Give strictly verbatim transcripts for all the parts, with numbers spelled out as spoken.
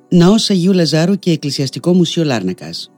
Ναός Αγίου Λαζάρου και Εκκλησιαστικό Μουσείο Λάρνακας.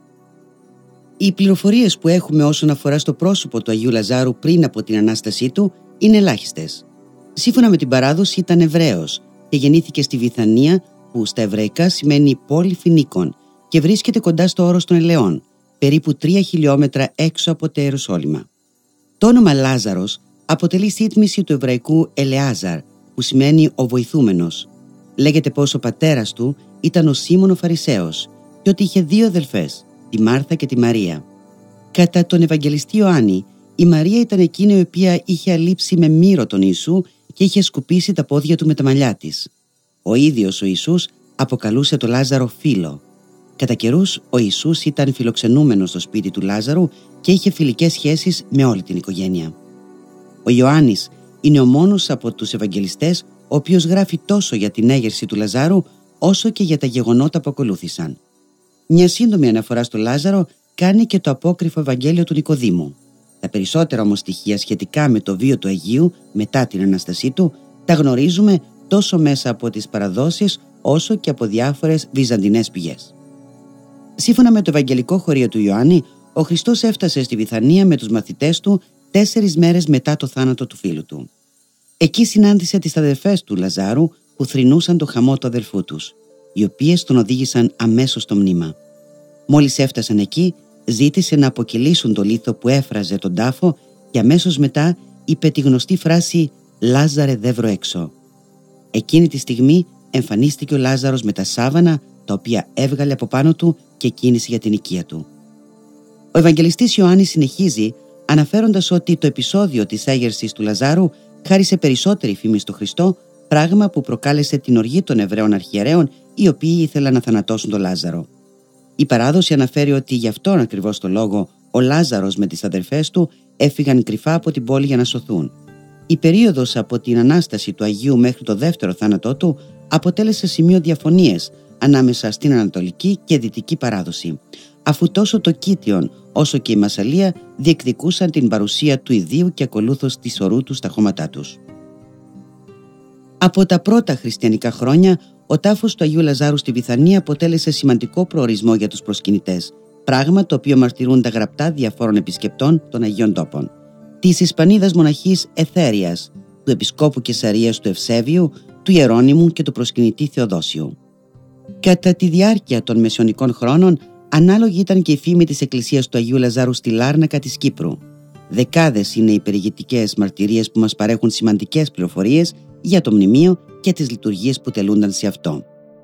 Οι πληροφορίες που έχουμε όσον αφορά στο πρόσωπο του Αγίου Λαζάρου πριν από την Ανάστασή του είναι ελάχιστες. Σύμφωνα με την παράδοση ήταν Εβραίος και γεννήθηκε στη Βηθανία, που στα εβραϊκά σημαίνει πόλη Φινίκων, και βρίσκεται κοντά στο όρος των Ελαιών, περίπου τρία χιλιόμετρα έξω από το Ιερουσάλημα. Το όνομα Λάζαρος αποτελεί σύντμηση του εβραϊκού Ελεάζαρ, που σημαίνει ο βοηθούμενος. Λέγεται πως ο πατέρας του ήταν ο Σίμων ο Φαρισαίος και ότι είχε δύο αδελφές, τη Μάρθα και τη Μαρία. Κατά τον Ευαγγελιστή Ιωάννη, η Μαρία ήταν εκείνη η οποία είχε αλείψει με μύρο τον Ιησού και είχε σκουπίσει τα πόδια του με τα μαλλιά της. Ο ίδιος ο Ιησούς αποκαλούσε το Λάζαρο φίλο. Κατά καιρούς, ο Ιησούς ήταν φιλοξενούμενος στο σπίτι του Λάζαρου και είχε φιλικές σχέσεις με όλη την οικογένεια. Ο Ιωάννης είναι ο μόνος από τους Ευαγγελιστές ο οποίος γράφει τόσο για την έγερση του Λαζάρου όσο και για τα γεγονότα που ακολούθησαν. Μια σύντομη αναφορά στο Λάζαρο κάνει και το απόκριφο Ευαγγέλιο του Νικοδήμου. Τα περισσότερα όμως στοιχεία σχετικά με το βίο του Αγίου μετά την Ανάστασή του τα γνωρίζουμε τόσο μέσα από τις παραδόσεις όσο και από διάφορες βυζαντινές πηγές. Σύμφωνα με το Ευαγγελικό χωρίο του Ιωάννη, ο Χριστός έφτασε στη Βηθανία με τους μαθητές του τέσσερις μέρες μετά το θάνατο του φίλου του. Εκεί συνάντησε τις αδελφές του Λαζάρου που θρηνούσαν το χαμό του αδελφού τους, οι οποίες τον οδήγησαν αμέσως στο μνήμα. Μόλις έφτασαν εκεί, ζήτησε να αποκυλήσουν το λίθο που έφραζε τον τάφο και αμέσως μετά είπε τη γνωστή φράση «Λάζαρε δεύρο έξω». Εκείνη τη στιγμή εμφανίστηκε ο Λάζαρος με τα σάβανα, τα οποία έβγαλε από πάνω του και κίνησε για την οικία του. Ο Ευαγγελιστής Ιωάννης συνεχίζει αναφέροντας ότι το επεισόδιο της έγερσης του Λαζάρου χάρισε περισσότερη φήμη στο Χριστό, πράγμα που προκάλεσε την οργή των Εβραίων αρχιερέων, οι οποίοι ήθελαν να θανατώσουν τον Λάζαρο. Η παράδοση αναφέρει ότι γι' αυτόν ακριβώς το λόγο ο Λάζαρος με τις αδερφές του έφυγαν κρυφά από την πόλη για να σωθούν. Η περίοδος από την Ανάσταση του Αγίου μέχρι το δεύτερο θάνατό του αποτέλεσε σημείο διαφωνίες ανάμεσα στην Ανατολική και Δυτική παράδοση, αφού τόσο το Κίτιον όσο και η Μασσαλία διεκδικούσαν την παρουσία του ιδίου και ακολούθως της ορού του στα χώματά τους. Από τα πρώτα χριστιανικά χρόνια, ο τάφος του Αγίου Λαζάρου στη Βηθανία αποτέλεσε σημαντικό προορισμό για τους προσκυνητές, πράγμα το οποίο μαρτυρούν τα γραπτά διαφόρων επισκεπτών των Αγίων Τόπων. Της Ισπανίδας μοναχής Εθέριας, του Επισκόπου Κεσαρίας του Ευσέβιου, του Ιερώνυμου και του προσκυνητή Θεοδόσιου. Κατά τη διάρκεια των μεσαιωνικών χρόνων, ανάλογη ήταν και η φήμη της εκκλησίας του Αγίου Λαζάρου στη Λάρνακα της Κύπρου. Δεκάδες είναι οι περιηγητικές μαρτυρίες που μας παρέχουν σημαντικές πληροφορίες για το μνημείο και τις λειτουργίες που τελούνταν σε αυτό.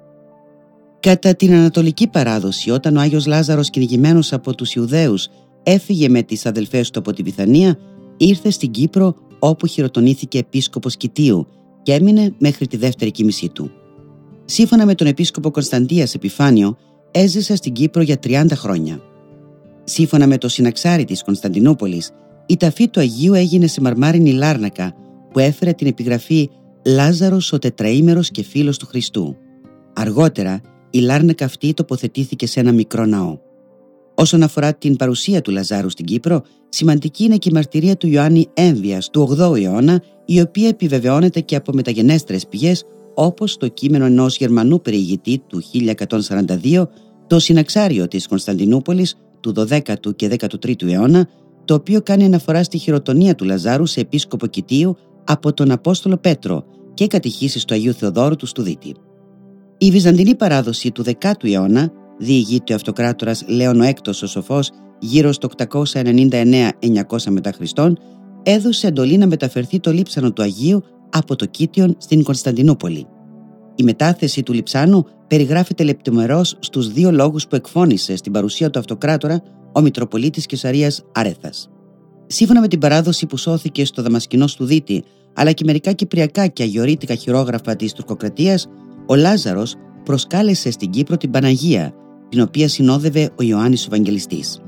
Κατά την Ανατολική παράδοση, όταν ο Άγιος Λάζαρος, κυνηγημένος από τους Ιουδαίους, έφυγε με τις αδελφές του από τη Βηθανία, ήρθε στην Κύπρο όπου χειροτονήθηκε επίσκοπος Κιτίου και έμεινε μέχρι τη δεύτερη κοίμησή του. Σύμφωνα με τον επίσκοπο Κωνσταντίας Επιφάνιο, έζησε στην Κύπρο για τριάντα χρόνια. Σύμφωνα με το συναξάρι της Κωνσταντινούπολης, η ταφή του Αγίου έγινε σε μαρμάρινη Λάρνακα που έφερε την επιγραφή «Λάζαρος ο τετραήμερος και φίλος του Χριστού». Αργότερα, η Λάρνακα αυτή τοποθετήθηκε σε ένα μικρό ναό. Όσον αφορά την παρουσία του Λαζάρου στην Κύπρο, σημαντική είναι και η μαρτυρία του Ιωάννη Έμβιας του ογδόου αιώνα, η οποία επιβεβαιώνεται και από μεταγενέστερες πηγές, όπως το κείμενο ενός Γερμανού περιηγητή του χίλια εκατόν σαράντα δύο, το συναξάριο της Κωνσταντινούπολης του δωδέκατου και δέκατου τρίτου αιώνα, το οποίο κάνει αναφορά στη χειροτονία του Λαζάρου σε επίσκοπο Κιτίου από τον Απόστολο Πέτρο και κατηχήσεις του Αγίου Θεοδόρου του Στουδίτη. Η βυζαντινή παράδοση του δεκάτου αιώνα, διηγείται ο αυτοκράτορας Λέων ο Έκτος ο Σοφός γύρω στο οκτακόσια ενενήντα εννέα εννιακόσια μετά Χριστόν, έδωσε εντολή να μεταφερθεί το λείψανο του Αγίου από το Κίτιον στην Κωνσταντινούπολη. Η μετάθεση του λειψάνου περιγράφεται λεπτομερώς στους δύο λόγους που εκφώνησε στην παρουσία του αυτοκράτορα ο Μητροπολίτης Κεσαρίας Αρέθας. Σύμφωνα με την παράδοση που σώθηκε στο Δαμασκηνό Στουδίτη, αλλά και μερικά κυπριακά και αγιορείτικα χειρόγραφα της τουρκοκρατίας, ο Λάζαρος προσκάλεσε στην Κύπρο την Παναγία, την οποία συνόδευε ο Ιωάννης ο Ευαγγελιστής.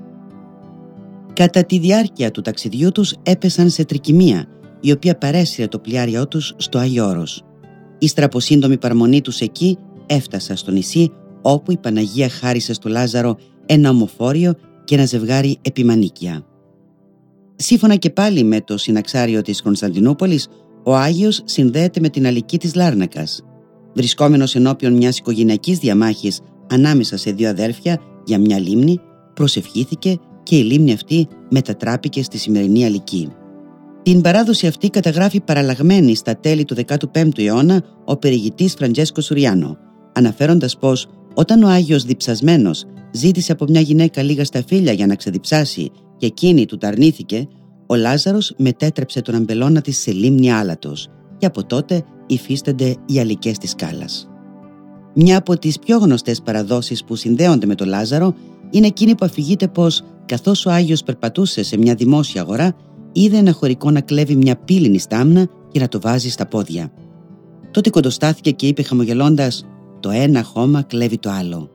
Κατά τη διάρκεια του ταξιδιού τους έπεσαν σε τρικυμία, η οποία παρέσυρε το πλοιάριό τους στο Άγιο Όρος. Ύστερα από σύντομη παραμονή τους εκεί, έφτασαν στο νησί, όπου η Παναγία χάρισε στο Λάζαρο ένα ομοφόριο και ένα ζευγάρι επιμανίκια. Σύμφωνα και πάλι με το συναξάριο της Κωνσταντινούπολης, ο Άγιος συνδέεται με την αλική της Λάρνακας. βρισκόμενος ενώπιον μιας οικογενειακής διαμάχης ανάμεσα σε δύο αδέρφια για μια λίμνη, προσευχήθηκε και η λίμνη αυτή μετατράπηκε στη σημερινή Αλική. Την παράδοση αυτή καταγράφει παραλλαγμένη στα τέλη του δέκατου πέμπτου αιώνα ο περιηγητής Φραντζέσκο Σουριάνο, αναφέροντας πως όταν ο Άγιος διψασμένος ζήτησε από μια γυναίκα λίγα σταφύλια για να ξεδιψάσει και εκείνη του τα αρνήθηκε, ο Λάζαρος μετέτρεψε τον αμπελώνα της σε λίμνη άλατος και από τότε υφίστανται οι αλικές της σκάλας. Μια από τις πιο γνωστές παραδόσεις που συνδέονται με τον Λάζαρο είναι εκείνη που αφηγείται πως καθώς ο Άγιος περπατούσε σε μια δημόσια αγορά, είδε ένα χωρικό να κλέβει μια πύληνη στάμνα και να το βάζει στα πόδια. Τότε κοντοστάθηκε και είπε χαμογελώντας: «Το ένα χώμα κλέβει το άλλο».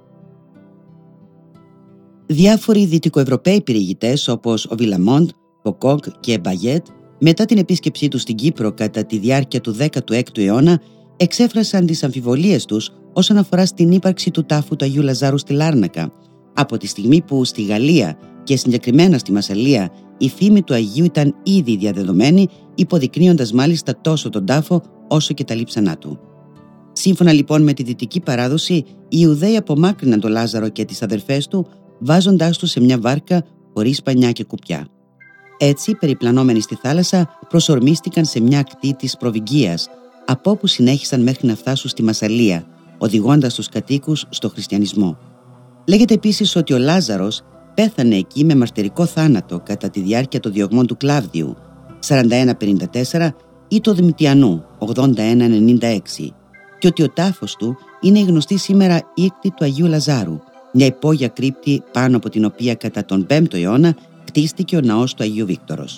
Διάφοροι δυτικοευρωπαίοι περιηγητές όπως ο Βιλαμόντ, Ποκόκ και Μπαγιέτ, μετά την επίσκεψή τους στην Κύπρο κατά τη διάρκεια του δέκατου έκτου αιώνα, εξέφρασαν τις αμφιβολίες τους όσον αφορά στην ύπαρξη του τάφου του Αγίου Λαζάρου στη Λάρνακα, από τη στιγμή που στη Γαλλία και συγκεκριμένα στη Μασσαλία η φήμη του Αγίου ήταν ήδη διαδεδομένη, υποδεικνύοντας μάλιστα τόσο τον τάφο όσο και τα λείψανά του. Σύμφωνα λοιπόν με τη δυτική παράδοση, οι Ιουδαίοι απομάκρυναν τον Λάζαρο και τις αδερφές του, βάζοντάς του σε μια βάρκα χωρίς πανιά και κουπιά. Έτσι, περιπλανόμενοι στη θάλασσα, προσορμίστηκαν σε μια ακτή της Προβυγγίας, από όπου συνέχισαν μέχρι να φτάσουν στη Μασσαλία, οδηγώντας τους κατοίκους στο χριστιανισμό. Λέγεται επίσης ότι ο Λάζαρος πέθανε εκεί με μαρτυρικό θάνατο κατά τη διάρκεια των διωγμών του Κλάβδιου σαράντα ένα πενήντα τέσσερα ή του Δημητιανού ογδόντα ένα ενενήντα έξι και ότι ο τάφος του είναι η γνωστή σήμερα οίκτη του Αγίου Λαζάρου, μια υπόγεια κρύπτη πάνω από την οποία κατά τον πέμπτο αιώνα κτίστηκε ο ναός του Αγίου Βίκτορος.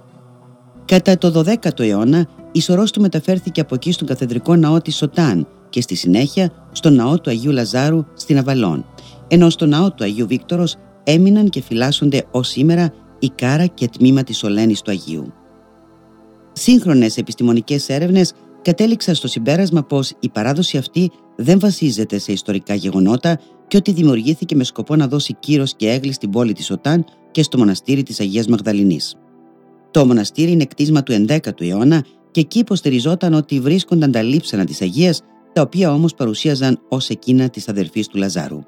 Κατά το δωδέκατο αιώνα η σωρός του μεταφέρθηκε από εκεί στον καθεδρικό ναό της Σωτάν και στη συνέχεια στον ναό του Αγίου Λαζάρου στην Αβαλών, ενώ στο ναό του Αγίου Βίκτορος έμειναν και φυλάσσονται ως σήμερα η κάρα και τμήμα της Σολένης του Αγίου. Σύγχρονες επιστημονικές έρευνες κατέληξαν στο συμπέρασμα πως η παράδοση αυτή δεν βασίζεται σε ιστορικά γεγονότα και ότι δημιουργήθηκε με σκοπό να δώσει κύρος και έγκλη στην πόλη της Σωτάν και στο μοναστήρι της Αγίας Μαγδαληνής. Το μοναστήρι είναι κτίσμα του ενδέκατου αιώνα και εκεί υποστηριζόταν ότι βρίσκονταν τα λείψανα της Αγίας, τα οποία όμως παρουσίαζαν ως εκείνα της αδερφής του Λαζάρου.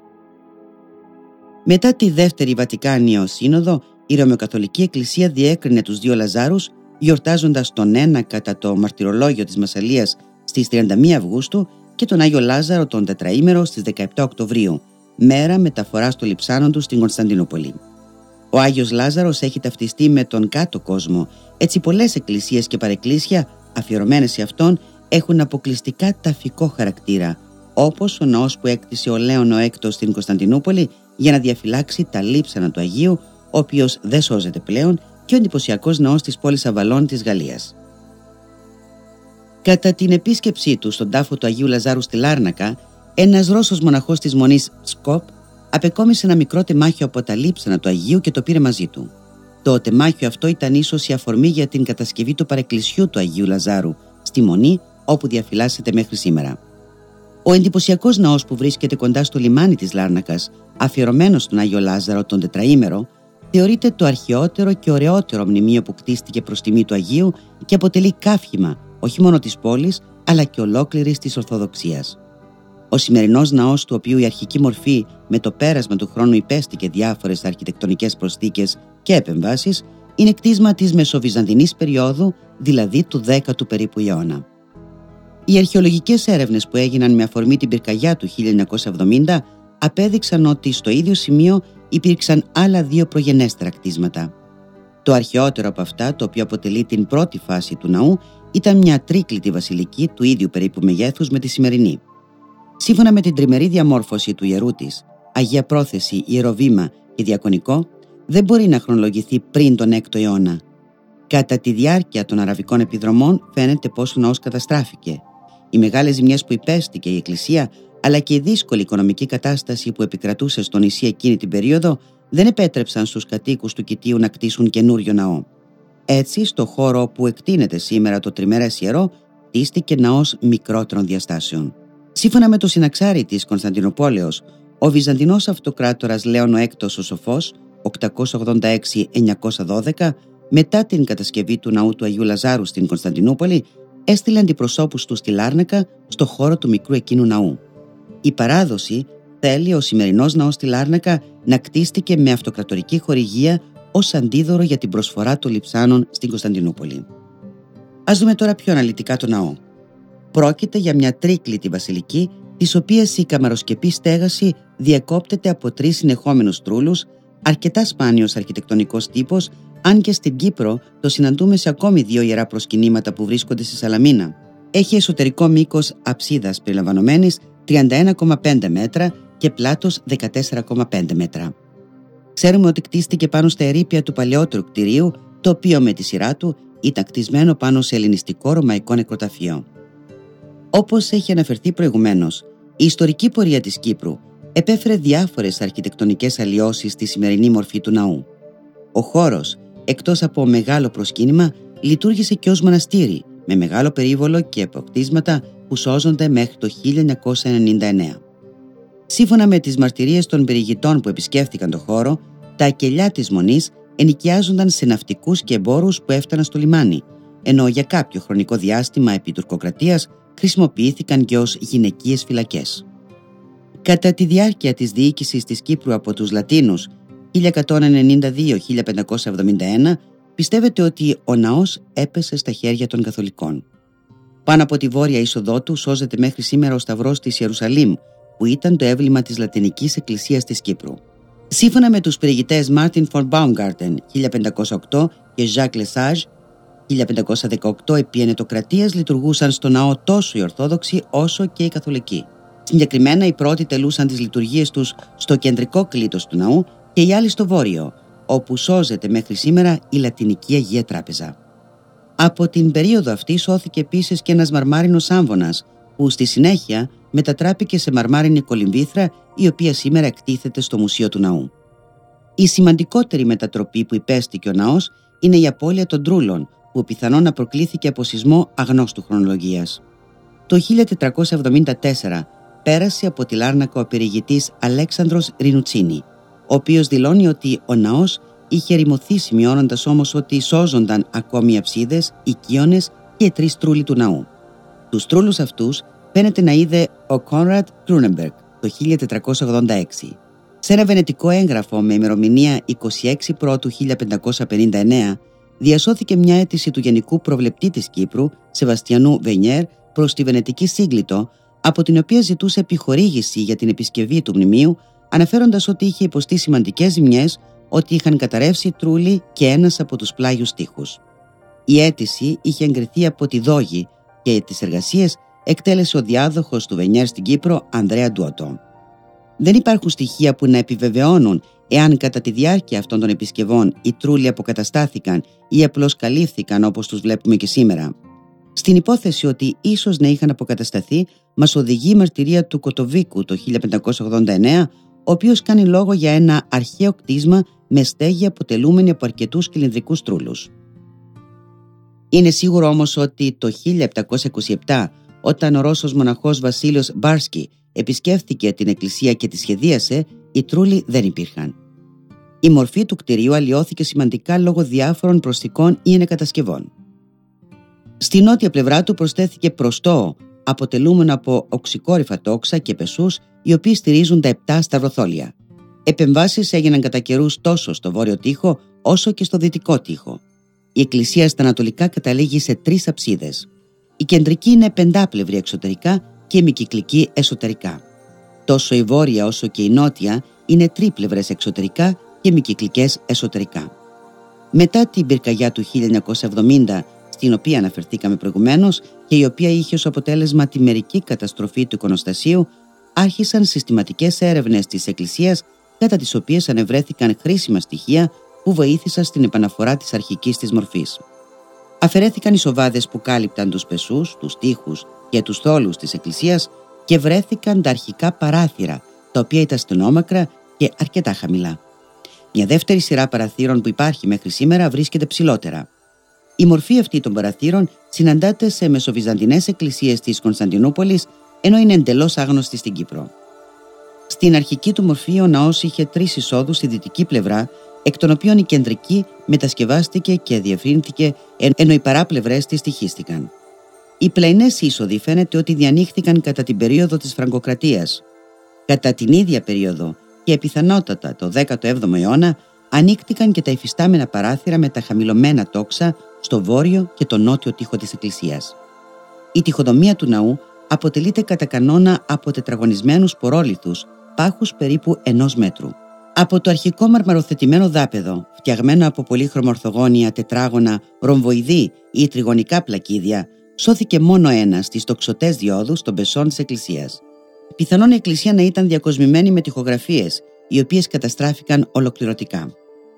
Μετά τη Δεύτερη Βατικάνιο Σύνοδο, η Ρωμαιοκαθολική Εκκλησία διέκρινε τους δύο Λαζάρους, γιορτάζοντας τον ένα κατά το μαρτυρολόγιο της Μασσαλίας στις τριάντα μία Αυγούστου και τον Άγιο Λάζαρο τον τετραήμερο στις δεκαεπτά Οκτωβρίου, μέρα μεταφοράς των λειψάνων του στην Κωνσταντινούπολη. Ο Άγιος Λάζαρος έχει ταυτιστεί με τον κάτω κόσμο, έτσι πολλές εκκλησίες και παρεκκλήσια αφιερωμένες σε αυτόν έχουν αποκλειστικά ταφικό χαρακτήρα, όπως ο ναός που έκτισε ο Λέων ο Έκτος στην Κωνσταντινούπολη για να διαφυλάξει τα λείψανα του Αγίου, ο οποίος δεν σώζεται πλέον, και ο εντυπωσιακός ναός της πόλης Αβαλών της Γαλλίας. Κατά την επίσκεψή του στον τάφο του Αγίου Λαζάρου στη Λάρνακα, ένας Ρώσος μοναχός της μονής Σκόπ απεκόμισε ένα μικρό τεμάχιο από τα λείψανα του Αγίου και το πήρε μαζί του. Το τεμάχιο αυτό ήταν ίσως η αφορμή για την κατασκευή του παρεκκλησιού του Αγίου Λαζάρου στη μονή, όπου διαφυλάσσεται μέχρι σήμερα. Ο εντυπωσιακός ναός που βρίσκεται κοντά στο λιμάνι της Λάρνακας, αφιερωμένος στον Άγιο Λάζαρο τον τετραήμερο, θεωρείται το αρχαιότερο και ωραιότερο μνημείο που κτίστηκε προς τιμή του Αγίου και αποτελεί καύχημα όχι μόνο της πόλης, αλλά και ολόκληρης της Ορθοδοξίας. Ο σημερινός ναός, του οποίου η αρχική μορφή με το πέρασμα του χρόνου υπέστηκε διάφορες αρχιτεκτονικές προσθήκες και επεμβάσεις, είναι κτίσμα της Μεσοβυζαντινής περίοδου, δηλαδή του δέκατου περίπου αιώνα. Οι αρχαιολογικές έρευνες που έγιναν με αφορμή την πυρκαγιά του χίλια εννιακόσια εβδομήντα απέδειξαν ότι στο ίδιο σημείο υπήρξαν άλλα δύο προγενέστερα κτίσματα. Το αρχαιότερο από αυτά, το οποίο αποτελεί την πρώτη φάση του ναού, ήταν μια τρίκλητη βασιλική του ίδιου περίπου μεγέθους με τη σημερινή. Σύμφωνα με την τριμερή διαμόρφωση του ιερού της, Αγία Πρόθεση, Ιεροβήμα και Διακονικό, δεν μπορεί να χρονολογηθεί πριν τον έκτο αιώνα. Κατά τη διάρκεια των αραβικών επιδρομών φαίνεται πως ο ναός καταστράφηκε. Οι μεγάλες ζημιές που υπέστηκε η Εκκλησία, αλλά και η δύσκολη οικονομική κατάσταση που επικρατούσε στο νησί εκείνη την περίοδο, δεν επέτρεψαν στους κατοίκους του Κιτίου να κτίσουν καινούριο ναό. Έτσι, στο χώρο όπου εκτείνεται σήμερα το τριμερές ιερό, κτίστηκε ναός μικρότερων διαστάσεων. Σύμφωνα με το συναξάρι της Κωνσταντινουπόλεως, ο Βυζαντινός Αυτοκράτορας Λέων ο Έκτος ο Σοφός, οκτακόσια ογδόντα έξι με εννιακόσια δώδεκα, μετά την κατασκευή του ναού του Αγίου Λαζάρου στην Κωνσταντινούπολη, έστειλε αντιπροσώπους του στη Λάρνακα στο χώρο του μικρού εκείνου ναού. Η παράδοση θέλει ο σημερινός ναός στη Λάρνακα να κτίστηκε με αυτοκρατορική χορηγία ως αντίδωρο για την προσφορά των Λειψάνων στην Κωνσταντινούπολη. Ας δούμε τώρα πιο αναλυτικά το ναό. Πρόκειται για μια τρίκλητη βασιλική, της οποίας η καμαροσκεπή στέγαση διακόπτεται από τρεις συνεχόμενους τρούλους, αρκετά σπάνιος αρχιτεκτονικός τύπος, αν και στην Κύπρο το συναντούμε σε ακόμη δύο ιερά προσκυνήματα που βρίσκονται στη Σαλαμίνα. Έχει εσωτερικό μήκος αψίδας περιλαμβανομένης τριάντα ένα κόμμα πέντε μέτρα και πλάτος δεκατέσσερα κόμμα πέντε μέτρα. Ξέρουμε ότι κτίστηκε πάνω στα ερείπια του παλαιότερου κτηρίου, το οποίο με τη σειρά του ήταν κτισμένο πάνω σε ελληνιστικό ρωμαϊκό νεκροταφείο. Όπως έχει αναφερθεί προηγουμένως, η ιστορική πορεία της Κύπρου επέφερε διάφορες αρχιτεκτονικές αλλοιώσεις στη σημερινή μορφή του ναού. Ο χώρος, εκτός από μεγάλο προσκύνημα, λειτουργήσε και ως μοναστήρι, με μεγάλο περίβολο και αποκτήσματα που σώζονται μέχρι το χίλια εννιακόσια ενενήντα εννέα. Σύμφωνα με τις μαρτυρίες των περιηγητών που επισκέφθηκαν το χώρο, τα κελιά της Μονής ενοικιάζονταν σε ναυτικούς και εμπόρους που έφταναν στο λιμάνι, ενώ για κάποιο χρονικό διάστημα επί τουρκοκρατίας χρησιμοποιήθηκαν και ως γυναικείες φυλακές. Κατά τη διάρκεια της διοίκησης της Κύπρου από τους Λατίνους χίλια εκατόν ενενήντα δύο με χίλια πεντακόσια εβδομήντα ένα, πιστεύετε ότι ο ναός έπεσε στα χέρια των Καθολικών. Πάνω από τη βόρεια είσοδό του σώζεται μέχρι σήμερα ο Σταυρός της Ιερουσαλήμ, που ήταν το έμβλημα της Λατινικής Εκκλησίας της Κύπρου. Σύμφωνα με τους περιηγητές Μάρτιν Φον Μπάουμγκάρτεν χίλια πεντακόσια οκτώ και Ζακ Λεσάζ χίλια πεντακόσια δεκαοκτώ, επί ενετοκρατίας λειτουργούσαν στο ναό τόσο οι Ορθόδοξοι όσο και οι Καθολικοί. Συγκεκριμένα, οι πρώτοι τελούσαν τις λειτουργίες τους στο κεντρικό κλήτος του ναού και οι άλλοι στο βόρειο, όπου σώζεται μέχρι σήμερα η Λατινική Αγία Τράπεζα. Από την περίοδο αυτή σώθηκε επίσης και ένας μαρμάρινος άμβονας, που στη συνέχεια μετατράπηκε σε μαρμάρινη κολυμβήθρα, η οποία σήμερα εκτίθεται στο Μουσείο του Ναού. Η σημαντικότερη μετατροπή που υπέστηκε ο ναός είναι η απώλεια των τρούλων, που πιθανόν να προκλήθηκε από σεισμό αγνώστου χρονολογίας. Το χίλια τετρακόσια εβδομήντα τέσσερα πέρασε από τη Λάρνακα ο περιηγητής Αλέξανδρος Ρινουτσίνη, ο οποίος δηλώνει ότι ο ναός είχε ερημωθεί, σημειώνοντας όμως ότι σώζονταν ακόμη οι αψίδες, οι κύονες και οι τρεις τρούλοι του ναού. Τους τρούλους αυτούς φαίνεται να είδε ο Κόνραντ Κρούνεμπεργκ το χίλια τετρακόσια ογδόντα έξι. Σε ένα βενετικό έγγραφο με ημερομηνία είκοσι έξι Πρώτου χίλια πεντακόσια πενήντα εννέα διασώθηκε μια αίτηση του Γενικού Προβλεπτή της Κύπρου, Σεβαστιανού Βενιέρ, προς τη Βενετική Σύγκλιτο, από την οποία ζητούσε επιχορήγηση για την επισκευή του μνημείου, αναφέροντας ότι είχε υποστεί σημαντικές ζημιές, ότι είχαν καταρρεύσει τρούλοι και ένας από τους πλάγιους τοίχους. Η αίτηση είχε εγκριθεί από τη Δόγη και τις εργασίες εκτέλεσε ο διάδοχος του Βενιέρ στην Κύπρο, Ανδρέα Ντουότο. Δεν υπάρχουν στοιχεία που να επιβεβαιώνουν εάν κατά τη διάρκεια αυτών των επισκευών οι τρούλοι αποκαταστάθηκαν ή απλώς καλύφθηκαν όπως τους βλέπουμε και σήμερα. Στην υπόθεση ότι ίσως να είχαν αποκατασταθεί, μας οδηγεί η μαρτυρία του Κοτοβίκου το χίλια πεντακόσια ογδόντα εννέα, ο οποίος κάνει λόγο για ένα αρχαίο κτίσμα με στέγη αποτελούμενη από αρκετούς κυλινδρικούς τρούλους. Είναι σίγουρο όμως ότι το χίλια επτακόσια είκοσι επτά, όταν ο Ρώσος μοναχός Βασίλειος Μπάρσκι επισκέφθηκε την εκκλησία και τη σχεδίασε, οι τρούλοι δεν υπήρχαν. Η μορφή του κτηρίου αλλοιώθηκε σημαντικά λόγω διάφορων προσθηκών ή ενεκατασκευών. Στη νότια πλευρά του προσθέθηκε προστό, αποτελούμενο από οξυκόρυφα τόξα και πεσούς, οι οποίοι στηρίζουν τα επτά σταυροθόλια. Επεμβάσεις έγιναν κατά καιρούς τόσο στο βόρειο τοίχο όσο και στο δυτικό τοίχο. Η εκκλησία στα ανατολικά καταλήγει σε τρεις αψίδες. Η κεντρική είναι πεντάπλευρη εξωτερικά και μικυκλική εσωτερικά. Τόσο η βόρεια όσο και η νότια είναι τρίπλευρες εξωτερικά και μικυκλικές εσωτερικά. Μετά την πυρκαγιά του χίλια εννιακόσια εβδομήντα, στην οποία αναφερθήκαμε προηγουμένως και η οποία είχε ως αποτέλεσμα τη μερική καταστροφή του εικονοστασίου, άρχισαν συστηματικές έρευνες της Εκκλησίας, κατά τις οποίες ανεβρέθηκαν χρήσιμα στοιχεία που βοήθησαν στην επαναφορά της αρχικής της μορφής. Αφαιρέθηκαν οι σοβάδες που κάλυπταν τους πεσούς, τους τοίχους και τους θόλους της Εκκλησίας και βρέθηκαν τα αρχικά παράθυρα, τα οποία ήταν στενόμακρα και αρκετά χαμηλά. Μια δεύτερη σειρά παραθύρων που υπάρχει μέχρι σήμερα βρίσκεται ψηλότερα. Η μορφή αυτή των παραθύρων συναντάται σε μεσοβυζαντινές εκκλησίες της Κωνσταντινούπολης, ενώ είναι εντελώς άγνωστη στην Κύπρο. Στην αρχική του μορφή ο ναός είχε τρεις εισόδους στη δυτική πλευρά, εκ των οποίων η κεντρική μετασκευάστηκε και διευρύνθηκε, ενώ οι παράπλευρες της τυχίστηκαν. Οι πλαϊνές είσοδοι φαίνεται ότι διανοίχθηκαν κατά την περίοδο της Φραγκοκρατίας. Κατά την ίδια περίοδο και πιθανότατα το δέκατο έβδομο αιώνα ανοίχτηκαν και τα υφιστάμενα παράθυρα με τα χαμηλωμένα τόξα στο βόρειο και το νότιο τοίχο της εκκλησίας. Η τοιχοδομία του ναού αποτελείται κατά κανόνα από τετραγωνισμένους πορόλιθους, πάχους περίπου ενός μέτρου. Από το αρχικό μαρμαροθετημένο δάπεδο, φτιαγμένο από πολύχρωμα ορθογώνια, τετράγωνα, ρομβοειδή ή τριγωνικά πλακίδια, σώθηκε μόνο ένα στις τοξωτές διόδους των πεσών της εκκλησίας. Πιθανόν η εκκλησία να ήταν διακοσμημένη με τοιχογραφίες, οι οποίες καταστράφηκαν ολοκληρωτικά.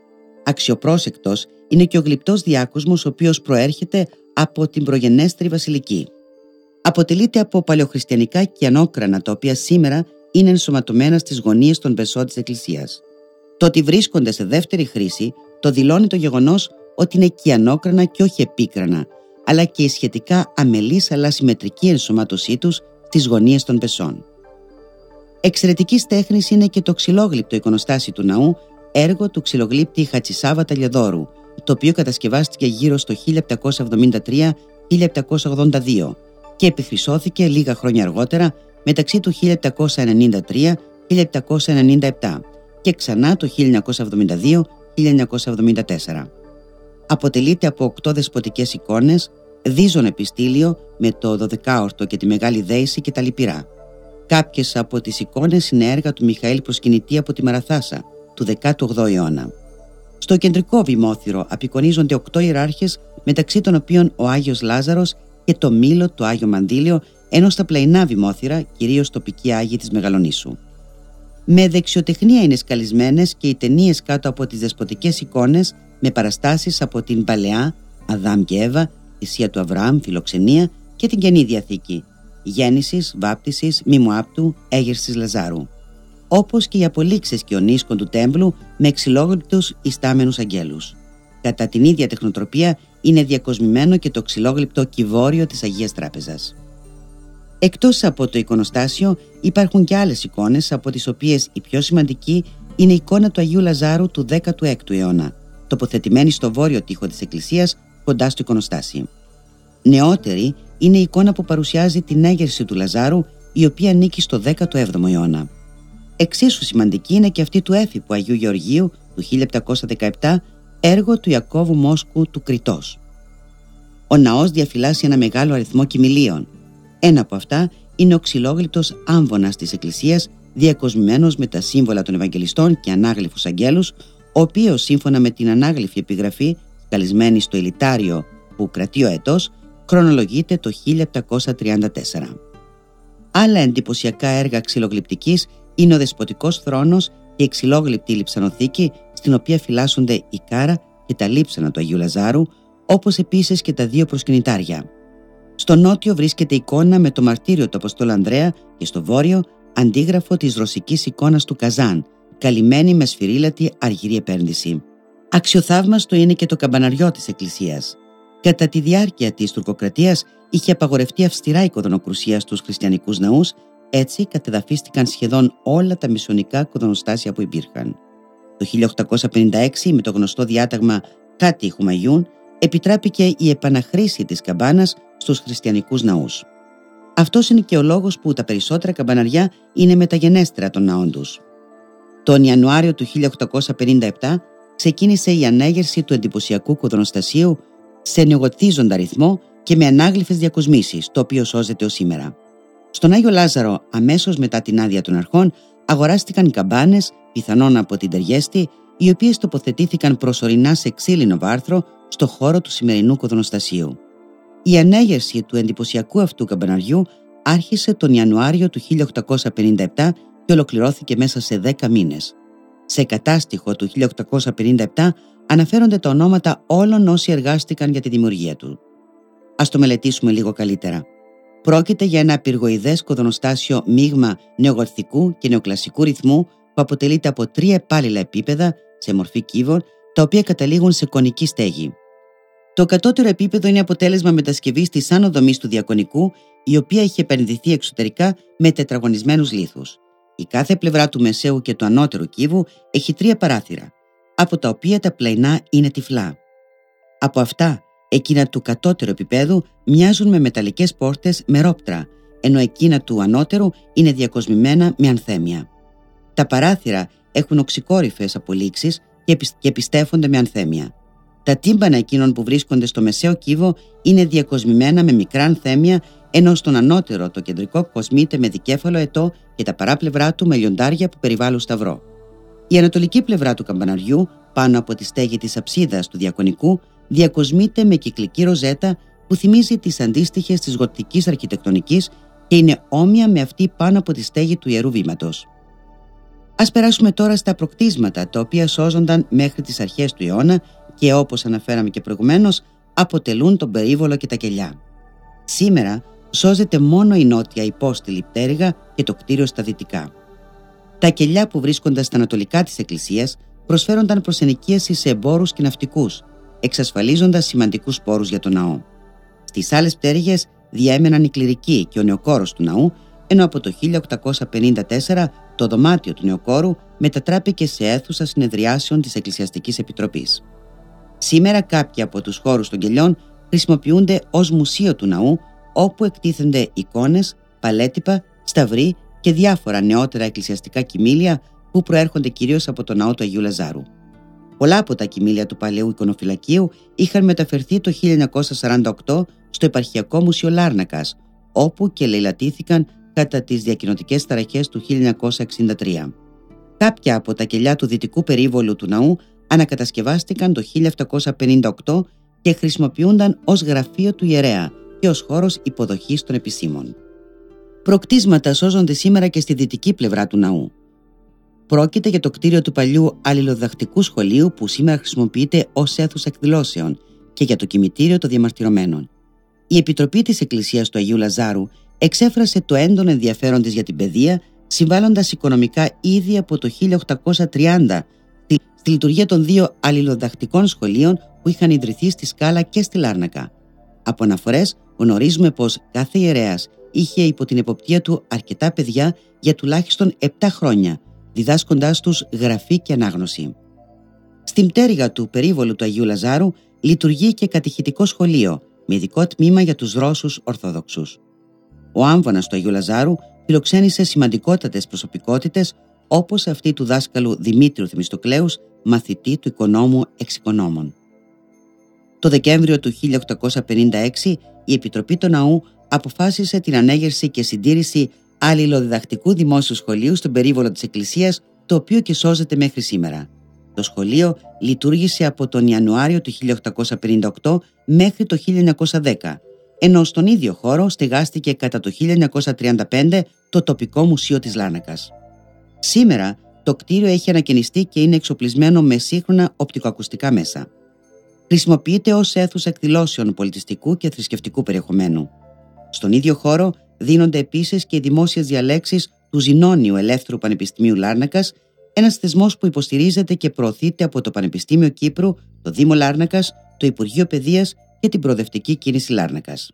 Αξιοπρόσεκτος είναι και ο γλυπτός διάκοσμος, ο οποίος προέρχεται από την προγενέστερη βασιλική. Αποτελείται από παλαιοχριστιανικά κιανόκρανα, τα οποία σήμερα είναι ενσωματωμένα στις γωνίες των πεσών της εκκλησίας. Το ότι βρίσκονται σε δεύτερη χρήση το δηλώνει το γεγονός ότι είναι κιανόκρανα και όχι επίκρανα, αλλά και η σχετικά αμελής αλλά συμμετρική ενσωμάτωσή τους στις γωνίες των πεσών. Εξαιρετικής τέχνης είναι και το ξυλόγλυπτο εικονοστάσι του ναού, έργο του ξυλογλύπτη Χατσισάβα Ταλιαδόρου, το οποίο κατασκευάστηκε γύρω στο χίλια επτακόσια εβδομήντα τρία με χίλια επτακόσια ογδόντα δύο και επιχρυσώθηκε λίγα χρόνια αργότερα μεταξύ του χίλια επτακόσια ενενήντα τρία με χίλια επτακόσια ενενήντα επτά και ξανά το χίλια εννιακόσια εβδομήντα δύο με χίλια εννιακόσια εβδομήντα τέσσερα. Αποτελείται από οκτώ δεσποτικές εικόνες, δίζον επιστήλιο με το δωδεκάορτο και τη Μεγάλη Δέηση και τα λυπηρά. Κάποιες από τις εικόνες είναι έργα του Μιχαήλ Προσκυνητή από τη Μαραθάσα του δέκατου όγδοου αιώνα. Στο κεντρικό βημόθυρο απεικονίζονται οκτώ ιεράρχες, μεταξύ των οποίων ο Άγιος Λάζαρος και το Μήλο, το Άγιο Μανδύλιο, ενώ στα πλαϊνά βημόθυρα κυρίως τοπικοί Άγιοι της Μεγαλονήσου. Με δεξιοτεχνία είναι σκαλισμένες και οι ταινίες κάτω από τις δεσποτικές εικόνες, με παραστάσεις από την Παλαιά, Αδάμ και Εύα, θυσία του Αβραάμ, φιλοξενία και την Καινή Διαθήκη, γέννησης, βάπτισης, μήμου άπτου, έγερσης Λαζάρου. Όπως και οι απολύξεις και ονίσκων του τέμπλου με ξυλόγλυπτους ιστάμενους αγγέλους. Κατά την ίδια τεχνοτροπία είναι διακοσμημένο και το ξυλόγλυπτο κυβόριο της Αγίας Τράπεζας. Εκτός από το εικονοστάσιο υπάρχουν και άλλες εικόνες, από τις οποίες η πιο σημαντική είναι η εικόνα του Αγίου Λαζάρου του δέκατου έκτου αιώνα, τοποθετημένη στο βόρειο τοίχο της εκκλησίας κοντά στο εικονοστάσι. Νεότερη είναι η εικόνα που παρουσιάζει την έγερση του Λαζάρου, η οποία ανήκει στο δέκατο έβδομο αιώνα. Εξίσου σημαντική είναι και αυτή του έφυπου Αγίου Γεωργίου του χίλια επτακόσια δεκαεπτά, έργο του Ιακώβου Μόσκου του Κριτός. Ο ναός διαφυλάσσει ένα μεγάλο αριθμό κοιμηλίων. Ένα από αυτά είναι ο ξυλόγλυπτος άμβονας της εκκλησίας, διακοσμημένος με τα σύμβολα των Ευαγγελιστών και ανάγλυφους αγγέλους, ο οποίος σύμφωνα με την ανάγλυφη επιγραφή καλισμένη στο Ηλιτάριο που κρατεί ο ετός, χρονολογείται το χίλια επτακόσια τριάντα τέσσερα. Άλλα εντυπωσιακά έργα ξυλογλυπτικής είναι ο Δεσποτικός Θρόνος και η ξυλόγλυπτη λειψανοθήκη, στην οποία φυλάσσονται η κάρα και τα λείψανα του Αγίου Λαζάρου, όπως επίσης και τα δύο προσκυνητάρια. Στο νότιο βρίσκεται εικόνα με το μαρτύριο του Αποστόλου Ανδρέα και στο βόρειο αντίγραφο της ρωσικής εικόνας του Καζάν, καλυμμένη με σφυρίλατη αργυρή επένδυση. Αξιοθαύμαστο είναι και το καμπαναριό της εκκλησίας. Κατά τη διάρκεια της τουρκοκρατίας είχε απαγορευτεί αυστηρά η κοδωνοκρουσία στους χριστιανικούς ναούς, έτσι κατεδαφίστηκαν σχεδόν όλα τα μισονικά κοδωνοστάσια που υπήρχαν. Το χίλια οκτακόσια πενήντα έξι, με το γνωστό διάταγμα Κάτι Χουμαγιούν, επιτράπηκε η επαναχρήση της καμπάνας στους χριστιανικούς ναούς. Αυτός είναι και ο λόγος που τα περισσότερα καμπαναριά είναι μεταγενέστερα των ναών τους. Τον Ιανουάριο του χίλια οκτακόσια πενήντα επτά ξεκίνησε η ανέγερση του εντυπωσιακού κοδωνοστασίου σε νεογοτίζοντα ρυθμό και με ανάγλυφες διακοσμήσεις, το οποίο σώζεται ως σήμερα. Στον Άγιο Λάζαρο, αμέσως μετά την άδεια των αρχών, αγοράστηκαν καμπάνες, πιθανόν από την Τεριέστη, οι οποίες τοποθετήθηκαν προσωρινά σε ξύλινο βάρθρο στο χώρο του σημερινού κοδωνοστασίου. Η ανέγερση του εντυπωσιακού αυτού καμπαναριού άρχισε τον Ιανουάριο του χίλια οκτακόσια πενήντα επτά και ολοκληρώθηκε μέσα σε δέκα μήνες. Σε κατάστοιχο του χίλια οκτακόσια πενήντα επτά αναφέρονται τα ονόματα όλων όσοι εργάστηκαν για τη δημιουργία του. Ας το μελετήσουμε λίγο καλύτερα. Πρόκειται για ένα πυργοειδές κοδωνοστάσιο μείγμα νεογοθικού και νεοκλασικού ρυθμού που αποτελείται από τρία επάλληλα επίπεδα σε μορφή κύβων, τα οποία καταλήγουν σε κονική στέγη. Το κατώτερο επίπεδο είναι αποτέλεσμα μετασκευής της άνω δομής του διακονικού, η οποία έχει επενδυθεί εξωτερικά με τετραγωνισμένους λίθους. Η κάθε πλευρά του μεσαίου και του ανώτερου κύβου έχει τρία παράθυρα, από τα οποία τα πλαϊνά είναι τυφλά. Από αυτά Εκείνα του κατώτερου επίπεδου μοιάζουν με μεταλλικές πόρτες με ρόπτρα, ενώ εκείνα του ανώτερου είναι διακοσμημένα με ανθέμια. Τα παράθυρα έχουν οξυκόρυφες απολύξεις και επιστέφονται με ανθέμια. Τα τύμπανα εκείνων που βρίσκονται στο μεσαίο κύβο είναι διακοσμημένα με μικρά ανθέμια, ενώ στον ανώτερο το κεντρικό κοσμείται με δικέφαλο αετό και τα παράπλευρά του με λιοντάρια που περιβάλλουν σταυρό. Η ανατολική πλευρά του καμπαναριού, πάνω από τη στέγη της αψίδας του διακονικού, διακοσμείται με κυκλική ροζέτα που θυμίζει τις αντίστοιχες της γοτικής αρχιτεκτονικής και είναι όμοια με αυτή πάνω από τη στέγη του Ιερού Βήματος. Ας περάσουμε τώρα στα προκτίσματα, τα οποία σώζονταν μέχρι τις αρχές του αιώνα και, όπως αναφέραμε και προηγουμένως, αποτελούν τον περίβολο και τα κελιά. Σήμερα σώζεται μόνο η νότια υπόστηλη πτέρυγα και το κτίριο στα δυτικά. Τα κελιά που βρίσκονταν στα ανατολικά της εκκλησίας προσφέρονταν προς ενοικίαση σε εμπόρους και ναυτικούς, εξασφαλίζοντας σημαντικούς πόρους για τον ναό. Στις άλλες πτέρυγες διέμεναν οι κληρικοί και ο νεοκόρος του ναού, ενώ από το χίλια οκτακόσια πενήντα τέσσερα το δωμάτιο του νεοκόρου μετατράπηκε σε αίθουσα συνεδριάσεων της Εκκλησιαστικής Επιτροπής. Σήμερα κάποιοι από τους χώρους των κελιών χρησιμοποιούνται ως μουσείο του ναού, όπου εκτίθενται εικόνες, παλέτυπα, σταυροί και διάφορα νεότερα εκκλησιαστικά κοιμήλια που προέρχονται κυρίως από το ναό του Αγίου Λαζάρου. Πολλά από τα κοιμήλια του παλαιού εικονοφυλακίου είχαν μεταφερθεί το χίλια εννιακόσια σαράντα οκτώ στο Επαρχιακό Μουσείο Λάρνακας, όπου και λεηλατήθηκαν κατά τις διακοινωτικές ταραχές του χίλια εννιακόσια εξήντα τρία. Κάποια από τα κελιά του δυτικού περίβολου του ναού ανακατασκευάστηκαν το χίλια επτακόσια πενήντα οκτώ και χρησιμοποιούνταν ως γραφείο του ιερέα και ως χώρος υποδοχής των επισήμων. Προκτίσματα σώζονται σήμερα και στη δυτική πλευρά του ναού. Πρόκειται για το κτίριο του παλιού αλληλοδιδακτικού σχολείου που σήμερα χρησιμοποιείται ως αίθουσα εκδηλώσεων και για το κημητήριο των διαμαρτυρωμένων. Η Επιτροπή της Εκκλησίας του Αγίου Λαζάρου εξέφρασε το έντονο ενδιαφέρον της για την παιδεία, συμβάλλοντας οικονομικά ήδη από το χίλια οκτακόσια τριάντα στη λειτουργία των δύο αλληλοδιδακτικών σχολείων που είχαν ιδρυθεί στη Σκάλα και στη Λάρνακα. Από αναφορές γνωρίζουμε πως κάθε ιερέας είχε υπό την εποπτεία του αρκετά παιδιά για τουλάχιστον επτά χρόνια, διδάσκοντάς τους γραφή και ανάγνωση. Στην πτέρυγα του περίβολου του Αγίου Λαζάρου λειτουργεί και κατηχητικό σχολείο με ειδικό τμήμα για τους Ρώσους Ορθόδοξους. Ο άμβονας του Αγίου Λαζάρου φιλοξένησε σημαντικότατες προσωπικότητες, όπως αυτή του δάσκαλου Δημήτριου Θεμιστοκλέους, μαθητή του οικονόμου εξοικονόμων. Το Δεκέμβριο του χίλια οκτακόσια πενήντα έξι η Επιτροπή του Ναού αποφάσισε την ανέγερση και συντήρηση αλληλοδιδακτικού δημόσιου σχολείου στον περίβολο της Εκκλησίας, το οποίο και σώζεται μέχρι σήμερα. Το σχολείο λειτουργήσε από τον Ιανουάριο του χίλια οκτακόσια πενήντα οκτώ μέχρι το χίλια εννιακόσια δέκα, ενώ στον ίδιο χώρο στεγάστηκε κατά το χίλια εννιακόσια τριάντα πέντε το τοπικό μουσείο της Λάρνακας. Σήμερα το κτίριο έχει ανακαινιστεί και είναι εξοπλισμένο με σύγχρονα οπτικοακουστικά μέσα. Χρησιμοποιείται ως αίθουσα εκδηλώσεων πολιτιστικού και θρησκευτικού περιεχομένου. Στον ίδιο χώρο δίνονται επίσης και οι δημόσιες διαλέξεις του Ζηνώνιου Ελεύθερου Πανεπιστημίου Λάρνακας, ένας θεσμός που υποστηρίζεται και προωθείται από το Πανεπιστήμιο Κύπρου, το Δήμο Λάρνακας, το Υπουργείο Παιδείας και την Προοδευτική Κίνηση Λάρνακας.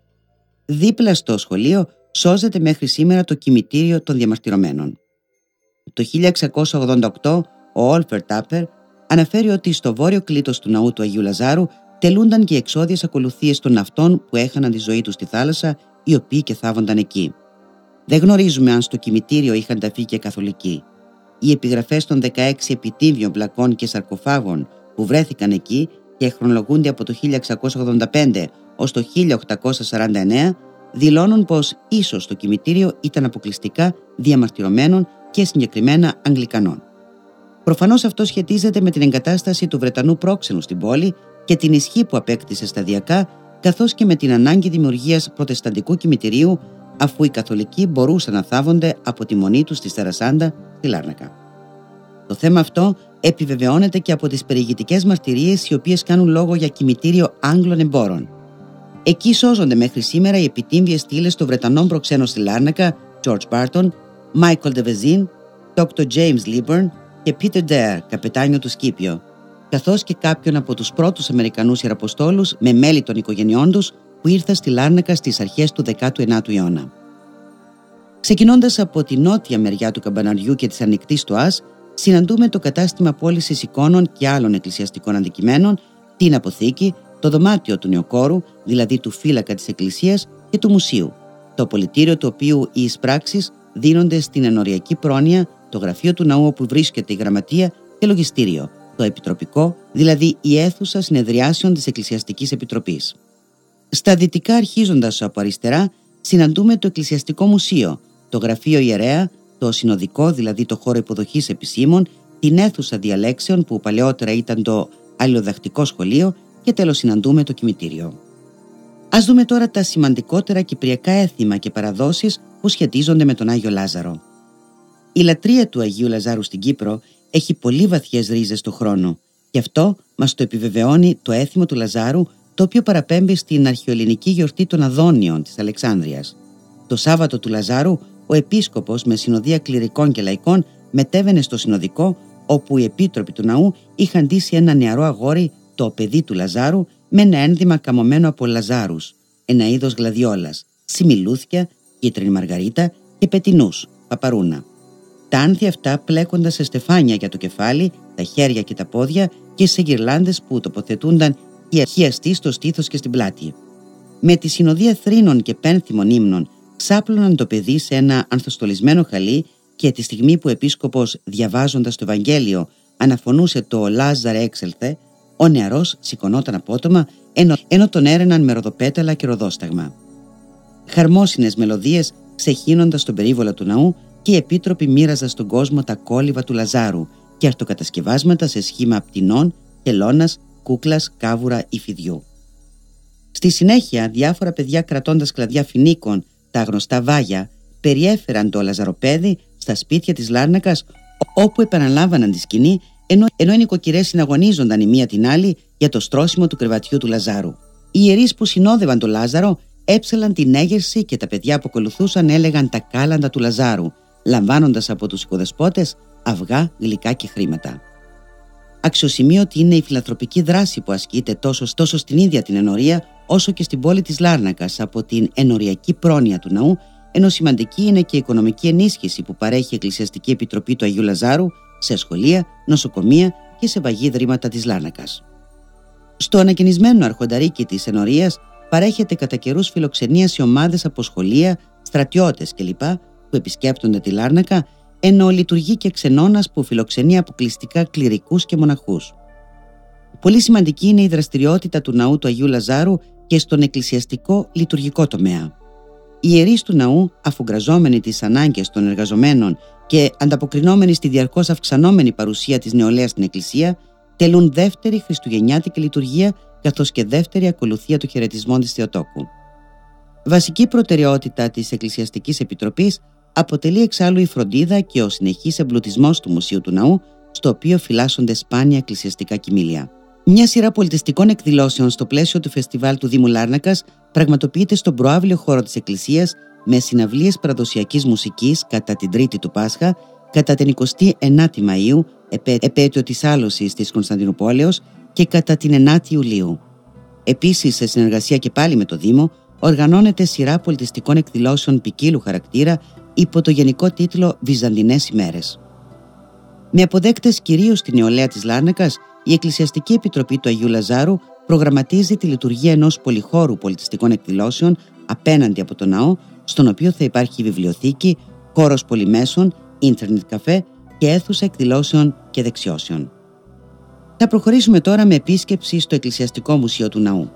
Δίπλα στο σχολείο σώζεται μέχρι σήμερα το κημητήριο των διαμαρτυρωμένων. Το χίλια εξακόσια ογδόντα οκτώ ο Όλφερ Τάπερ αναφέρει ότι στο βόρειο κλήτος του ναού του Αγίου Λαζάρου τελούνταν και οι εξώδιες ακολουθίες των ναυτών που έχαναν τη ζωή τους στη θάλασσα, οι οποίοι και θάβονταν εκεί. Δεν γνωρίζουμε αν στο κημητήριο είχαν ταφεί και καθολικοί. Οι επιγραφές των δεκαέξι επιτύμβιων πλακών και σαρκοφάγων που βρέθηκαν εκεί και χρονολογούνται από το χίλια εξακόσια ογδόντα πέντε ως το χίλια οκτακόσια σαράντα εννέα δηλώνουν πως ίσως το κημητήριο ήταν αποκλειστικά διαμαρτυρωμένων και συγκεκριμένα Αγγλικανών. Προφανώς αυτό σχετίζεται με την εγκατάσταση του Βρετανού πρόξενου στην πόλη και την ισχύ που απέκτησε σταδιακά, καθώς και με την ανάγκη δημιουργίας προτεσταντικού κημητηρίου, αφού οι καθολικοί μπορούσαν να θάβονται από τη μονή τους στη Σαρασάντα, στη Λάρνακα. Το θέμα αυτό επιβεβαιώνεται και από τις περιηγητικές μαρτυρίες, οι οποίες κάνουν λόγο για κημητήριο Άγγλων εμπόρων. Εκεί σώζονται μέχρι σήμερα οι επιτύμβιες στήλες των Βρετανών προξένων στη Λάρνακα, George Barton, Michael de Vezin, Doctor James Liburn και Peter Dare, καπετάνιο του Σκύπιο, καθώς και κάποιον από τους πρώτους Αμερικανούς ιεραποστόλους με μέλη των οικογενειών τους που ήρθαν στη Λάρνακα στις αρχές του δέκατου ενάτου αιώνα. Ξεκινώντας από τη νότια μεριά του καμπαναριού και της ανοιχτής του Άς, συναντούμε το κατάστημα πώλησης εικόνων και άλλων εκκλησιαστικών αντικειμένων, την αποθήκη, το δωμάτιο του νεοκόρου, δηλαδή του φύλακα της εκκλησίας, και του μουσείου, το πολιτήριο του οποίου οι εισπράξεις δίνονται στην ενοριακή πρόνοια, το γραφείο του ναού όπου βρίσκεται η γραμματεία και λογιστήριο, το επιτροπικό, δηλαδή η αίθουσα συνεδριάσεων της Εκκλησιαστικής Επιτροπής. Στα δυτικά, αρχίζοντας από αριστερά, συναντούμε το Εκκλησιαστικό Μουσείο, το γραφείο ιερέα, το συνοδικό, δηλαδή το χώρο υποδοχής επισήμων, την αίθουσα διαλέξεων που παλαιότερα ήταν το αλληλοδαχτικό σχολείο και τέλος συναντούμε το κημητήριο. Ας δούμε τώρα τα σημαντικότερα κυπριακά έθιμα και παραδόσεις που σχετίζονται με τον Άγιο Λάζαρο. Η λατρεία του Αγίου Λαζάρου στην Κύπρο έχει πολύ βαθιές ρίζες στο χρόνο, και αυτό μας το επιβεβαιώνει το έθιμο του Λαζάρου, το οποίο παραπέμπει στην αρχαιοελληνική γιορτή των Αδόνιων της Αλεξάνδρειας. Το Σάββατο του Λαζάρου, ο επίσκοπος με συνοδεία κληρικών και λαϊκών μετέβαινε στο συνοδικό, όπου οι επίτροποι του ναού είχαν ντύσει ένα νεαρό αγόρι, το παιδί του Λαζάρου, με ένα ένδυμα καμωμένο από λαζάρους, ένα είδος γλαδιόλας, σιμιλούθια, κίτρινη μαργαρίτα και πετινούς, παπαρούνα. Τα άνθη αυτά πλέκονταν σε στεφάνια για το κεφάλι, τα χέρια και τα πόδια και σε γυρλάντες που τοποθετούνταν χιαστοί στο στήθος και στην πλάτη. Με τη συνοδεία θρήνων και πένθυμων ύμνων ξάπλωναν το παιδί σε ένα ανθοστολισμένο χαλί, και τη στιγμή που ο επίσκοπος, διαβάζοντας το Ευαγγέλιο, αναφωνούσε το «Λάζαρε έξελθε», ο νεαρός σηκωνόταν απότομα, ενώ, ενώ τον έρεναν με ροδοπέταλα και ροδόσταγμα. Χαρμόσυνες μελωδίες ξεχύνοντας τον περίβολο του ναού, και οι επίτροποι μοίραζαν στον κόσμο τα κόλληβα του Λαζάρου και αρτοκατασκευάσματα σε σχήμα πτηνών, τελώνας, κούκλας, κάβουρα ή φιδιού. Στη συνέχεια, διάφορα παιδιά κρατώντας κλαδιά φοινίκων, τα γνωστά βάγια, περιέφεραν το λαζαροπέδι στα σπίτια της Λάρνακας, όπου επαναλάμβαναν τη σκηνή, ενώ, ενώ οι νοικοκυρές συναγωνίζονταν η μία την άλλη για το στρώσιμο του κρεβατιού του Λαζάρου. Οι ιερείς που συνόδευαν τον Λάζαρο έψελαν την έγερση, και τα παιδιά που ακολουθούσαν έλεγαν τα κάλαντα του Λαζάρου, λαμβάνοντας από τους οικοδεσπότες αυγά, γλυκά και χρήματα. Αξιοσημείωτη είναι η φιλανθρωπική δράση που ασκείται τόσο, τόσο στην ίδια την ενορία, όσο και στην πόλη της Λάρνακας από την ενοριακή πρόνοια του ναού, ενώ σημαντική είναι και η οικονομική ενίσχυση που παρέχει η Εκκλησιαστική Επιτροπή του Αγίου Λαζάρου σε σχολεία, νοσοκομεία και σε βαγή ιδρύματα της Λάρνακας. Στο ανακαινισμένο αρχονταρίκι της ενορίας παρέχεται κατά καιρούς φιλοξενία σε ομάδες από σχολεία, στρατιώτες κλπ. Που επισκέπτονται τη Λάρνακα, ενώ λειτουργεί και ξενώνας που φιλοξενεί αποκλειστικά κληρικούς και μοναχούς. Πολύ σημαντική είναι η δραστηριότητα του ναού του Αγίου Λαζάρου και στον εκκλησιαστικό λειτουργικό τομέα. Οι ιερείς του ναού, αφουγκραζόμενοι τις ανάγκες των εργαζομένων και ανταποκρινόμενοι στη διαρκώς αυξανόμενη παρουσία της νεολαίας στην Εκκλησία, τελούν δεύτερη χριστουγεννιάτικη λειτουργία, καθώς και δεύτερη ακολουθία του χαιρετισμών της Θεοτόκου. Βασική προτεραιότητα της Εκκλησιαστικής Επιτροπής αποτελεί εξάλλου η φροντίδα και ο συνεχής εμπλουτισμός του Μουσείου του Ναού, στο οποίο φυλάσσονται σπάνια εκκλησιαστικά κοιμήλια. Μια σειρά πολιτιστικών εκδηλώσεων στο πλαίσιο του φεστιβάλ του Δήμου Λάρνακας πραγματοποιείται στον προαύλιο χώρο της Εκκλησίας, με συναυλίες παραδοσιακής μουσικής κατά την Τρίτη του Πάσχα, κατά την εικοστή ενάτη Μαΐου, επέτειο της άλωσης της Κωνσταντινουπόλεως, και κατά την ενάτη Ιουλίου. Επίσης, σε συνεργασία και πάλι με το Δήμο, οργανώνεται σειρά πολιτιστικών εκδηλώσεων ποικίλου χαρακτήρα υπό το γενικό τίτλο «Βυζαντινές ημέρες». Με αποδέκτες κυρίως στη νεολαία της Λάρνακας, η Εκκλησιαστική Επιτροπή του Αγίου Λαζάρου προγραμματίζει τη λειτουργία ενός πολυχώρου πολιτιστικών εκδηλώσεων απέναντι από τον ναό, στον οποίο θα υπάρχει βιβλιοθήκη, χώρος πολυμέσων, ίντερνετ καφέ και αίθουσα εκδηλώσεων και δεξιώσεων. Θα προχωρήσουμε τώρα με επίσκεψη στο Εκκλησιαστικό Μουσείο του Ναού.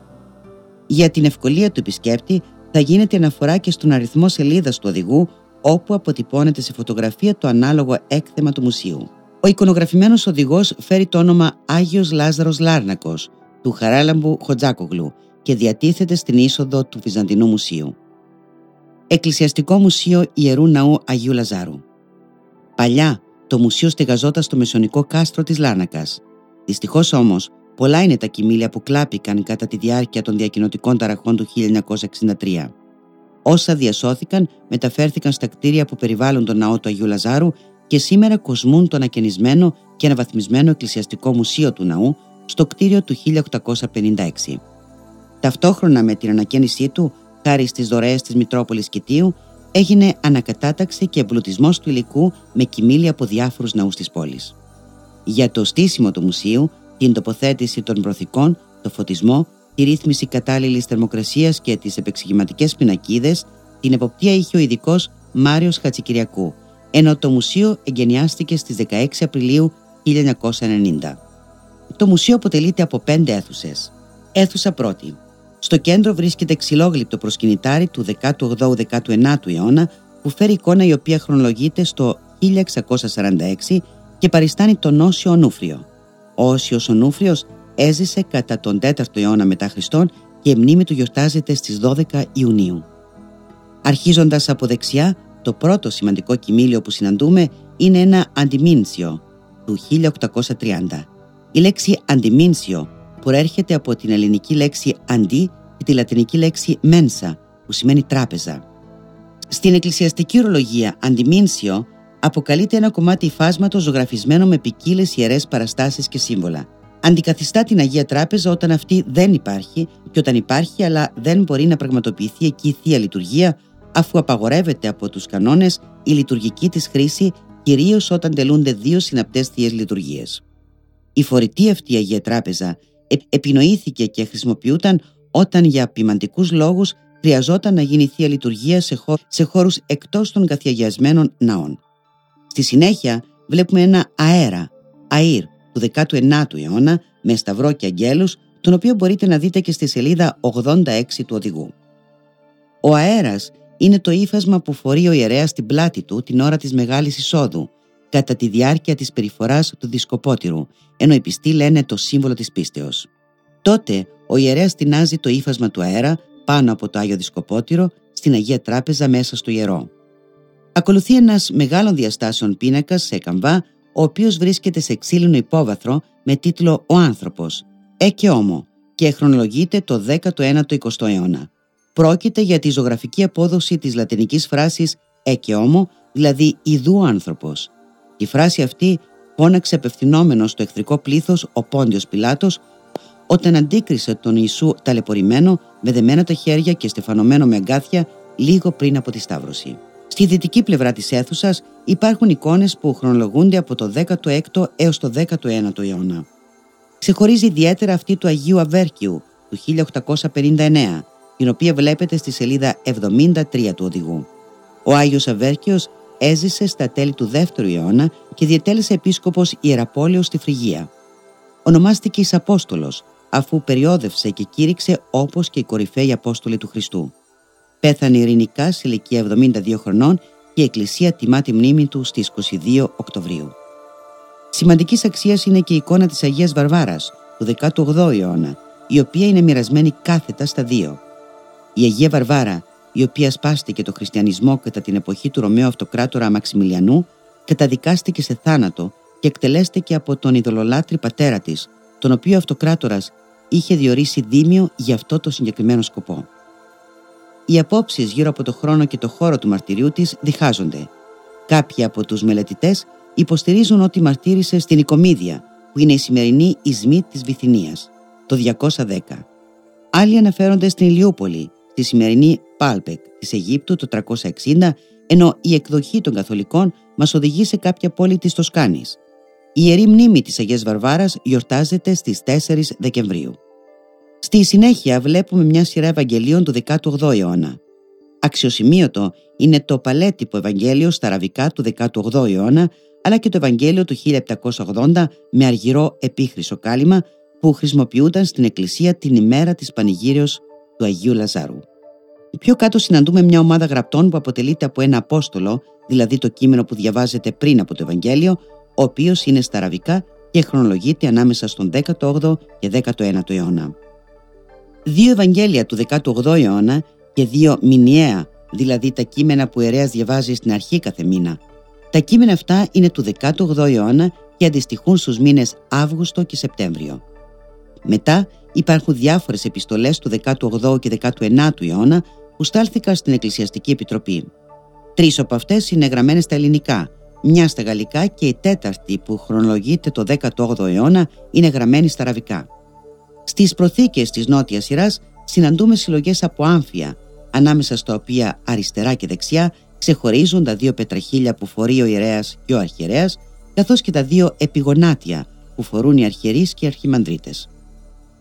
Για την ευκολία του επισκέπτη θα γίνεται αναφορά και στον αριθμό σελίδας του οδηγού, όπου αποτυπώνεται σε φωτογραφία το ανάλογο έκθεμα του μουσείου. Ο εικονογραφημένος οδηγός φέρει το όνομα Άγιος Λάζαρος Λάρνακος του Χαράλαμπου Χοτζάκογλου και διατίθεται στην είσοδο του Βυζαντινού Μουσείου. Εκκλησιαστικό Μουσείο Ιερού Ναού Αγίου Λαζάρου. Παλιά το μουσείο στεγαζόταν στο μεσωνικό κάστρο της Λάρνακας. Δυστυχώς όμως, πολλά είναι τα κοιμήλια που κλάπηκαν κατά τη διάρκεια των διακοινωτικών ταραχών του χίλια εννιακόσια εξήντα τρία. Όσα διασώθηκαν μεταφέρθηκαν στα κτίρια που περιβάλλουν τον ναό του Αγίου Λαζάρου και σήμερα κοσμούν το ανακαινισμένο και αναβαθμισμένο Εκκλησιαστικό Μουσείο του Ναού στο κτίριο του χίλια οκτακόσια πενήντα έξι. Ταυτόχρονα με την ανακαίνισή του, χάρη στις δωρεές της Μητρόπολης Κητίου, έγινε ανακατάταξη και εμπλουτισμός του υλικού με κοιμήλια από διάφορους ναούς της πόλης. Για το στήσιμο του μουσείου, την τοποθέτηση των προθηκών, το φωτισμό, τη ρύθμιση κατάλληλης θερμοκρασίας και τις επεξηγηματικές πινακίδες, την εποπτεία είχε ο ειδικός Μάριος Χατζικυριακού, ενώ το μουσείο εγκαινιάστηκε στις δεκαέξι Απριλίου χίλια εννιακόσια ενενήντα. Το μουσείο αποτελείται από πέντε αίθουσες. Αίθουσα πρώτη. Στο κέντρο βρίσκεται ξυλόγλυπτο προσκυνητάρι του δέκατου όγδοου δέκατου ενάτου αιώνα που φέρει εικόνα η οποία χρονολογείται στο χίλια εξακόσια σαράντα έξι και παριστάνει τον Όσιο Ονούφριο. Ο Όσιος Ονούφριος έζησε κατά τον τέταρτο αιώνα μετά Χριστόν και η μνήμη του γιορτάζεται στις δώδεκα Ιουνίου. Αρχίζοντας από δεξιά, το πρώτο σημαντικό κοιμήλιο που συναντούμε είναι ένα αντιμήνσιο του χίλια οκτακόσια τριάντα. Η λέξη αντιμήνσιο προέρχεται από την ελληνική λέξη αντί και τη λατινική λέξη mensa που σημαίνει τράπεζα. Στην εκκλησιαστική ορολογία αντιμήνσιο αποκαλείται ένα κομμάτι υφάσματος ζωγραφισμένο με ποικίλες ιερές παραστάσεις και σύμβολα. Αντικαθιστά την Αγία Τράπεζα όταν αυτή δεν υπάρχει και όταν υπάρχει αλλά δεν μπορεί να πραγματοποιηθεί εκεί η Θεία Λειτουργία, αφού απαγορεύεται από τους κανόνες η λειτουργική της χρήση, κυρίως όταν τελούνται δύο συναπτές Θείες Λειτουργίες. Η φορητή αυτή η Αγία Τράπεζα επινοήθηκε και χρησιμοποιούταν όταν για ποιμαντικούς λόγους χρειαζόταν να γίνει Θεία Λειτουργία σε, χώ, σε χώρους εκτός των καθιαγιασμένων ναών. Στη συνέχεια βλέπουμε ένα αέρα, αΐρ, του δέκατου ενάτου αιώνα με σταυρό και αγγέλους, τον οποίο μπορείτε να δείτε και στη σελίδα ογδόντα έξι του οδηγού. Ο αέρας είναι το ύφασμα που φορεί ο ιερέας στην πλάτη του την ώρα της Μεγάλης Εισόδου, κατά τη διάρκεια της περιφοράς του δισκοπότηρου, ενώ οι πιστοί λένε το σύμβολο της πίστεως. Τότε ο ιερέας τεινάζει το ύφασμα του αέρα πάνω από το Άγιο Δισκοπότηρο στην Αγία Τράπεζα μέσα στο ιερό. Ακολουθεί ένας μεγάλων διαστάσεων πίνακας σε καμβά, ο οποίος βρίσκεται σε ξύλινο υπόβαθρο με τίτλο «Ο άνθρωπος», «Ε και όμο» και χρονολογείται το δέκατο ένατο εικοστό αιώνα. Πρόκειται για τη ζωγραφική απόδοση της λατινικής φράσης «Ε και όμο», δηλαδή «Ιδού άνθρωπος». Η φράση αυτή φώναξε απευθυνόμενος στο εχθρικό πλήθος ο Πόντιος Πιλάτος όταν αντίκρισε τον Ιησού ταλαιπωρημένο με δεμένα τα χέρια και στεφανωμένο με αγκάθια λίγο πριν από τη Σταύρωση. Στη δυτική πλευρά της αίθουσας υπάρχουν εικόνες που χρονολογούνται από το δέκατο έκτο έως το δέκατο ένατο αιώνα. Ξεχωρίζει ιδιαίτερα αυτή του Αγίου Αβέρκιου του χίλια οκτακόσια πενήντα εννέα, την οποία βλέπετε στη σελίδα εβδομήντα τρία του οδηγού. Ο Άγιος Αβέρκιος έζησε στα τέλη του δεύτερου αιώνα και διετέλεσε επίσκοπος Ιεραπόλεως στη Φρυγία. Ονομάστηκε εις Απόστολος, αφού περιόδευσε και κήρυξε όπως και οι κορυφαίοι Απόστολοι του Χριστού. Πέθανε ειρηνικά σε ηλικία εβδομήντα δύο χρονών και η Εκκλησία τιμά τη μνήμη του στις είκοσι δύο Οκτωβρίου. Σημαντικής αξίας είναι και η εικόνα της Αγίας Βαρβάρας του δέκατου όγδοου αιώνα, η οποία είναι μοιρασμένη κάθετα στα δύο. Η Αγία Βαρβάρα, η οποία σπάστηκε το χριστιανισμό κατά την εποχή του Ρωμαίου Αυτοκράτορα Μαξιμιλιανού, καταδικάστηκε σε θάνατο και εκτελέστηκε από τον ειδωλολάτρη πατέρα της, τον οποίο ο Αυτοκράτορας είχε διορίσει δήμιο για αυτό το συγκεκριμένο σκοπό. Οι απόψεις γύρω από το χρόνο και το χώρο του μαρτυρίου της διχάζονται. Κάποιοι από τους μελετητές υποστηρίζουν ότι μαρτύρησε στην Οικομίδια, που είναι η σημερινή Ισμήτ της Βυθινίας, το διακόσια δέκα. Άλλοι αναφέρονται στην Ηλιούπολη, στη σημερινή Πάλπεκ της Αιγύπτου το τριακόσια εξήντα, ενώ η εκδοχή των Καθολικών μας οδηγεί σε κάποια πόλη της Τοσκάνης. Η Ιερή Μνήμη της Αγίας Βαρβάρας γιορτάζεται στις τέσσερις Δεκεμβρίου. Στη συνέχεια βλέπουμε μια σειρά Ευαγγελίων του δέκατου όγδοου αιώνα. Αξιοσημείωτο είναι το παλέτυπο Ευαγγέλιο στα αραβικά του δέκατου όγδοου αιώνα, αλλά και το Ευαγγέλιο του χίλια επτακόσια ογδόντα με αργυρό επίχρυσο κάλυμα που χρησιμοποιούνταν στην Εκκλησία την ημέρα της Πανηγύριος του Αγίου Λαζάρου. Πιο κάτω συναντούμε μια ομάδα γραπτών που αποτελείται από ένα Απόστολο, δηλαδή το κείμενο που διαβάζεται πριν από το Ευαγγέλιο, ο οποίος είναι στα αραβικά και χρονολογείται ανάμεσα στον δέκατο όγδοο και δέκατο ένατο αιώνα. Δύο Ευαγγέλια του δέκατου όγδοου αιώνα και δύο μηνιαία, δηλαδή τα κείμενα που ο ιερέας διαβάζει στην αρχή κάθε μήνα. Τα κείμενα αυτά είναι του δέκατου όγδοου αιώνα και αντιστοιχούν στους μήνες Αύγουστο και Σεπτέμβριο. Μετά υπάρχουν διάφορες επιστολές του δέκατου όγδοου και δέκατου ενάτου αιώνα που στάλθηκαν στην Εκκλησιαστική Επιτροπή. Τρεις από αυτές είναι γραμμένες στα ελληνικά, μια στα γαλλικά και η τέταρτη που χρονολογείται το δέκατο όγδοο αιώνα είναι γραμμένη στα αραβικά. Στις προθήκες της νότιας σειράς συναντούμε συλλογές από άμφια, ανάμεσα στα οποία αριστερά και δεξιά ξεχωρίζουν τα δύο πετραχίλια που φορεί ο ιερέας και ο αρχιερέας, καθώς και τα δύο επιγονάτια που φορούν οι αρχιερείς και οι αρχιμανδρίτες.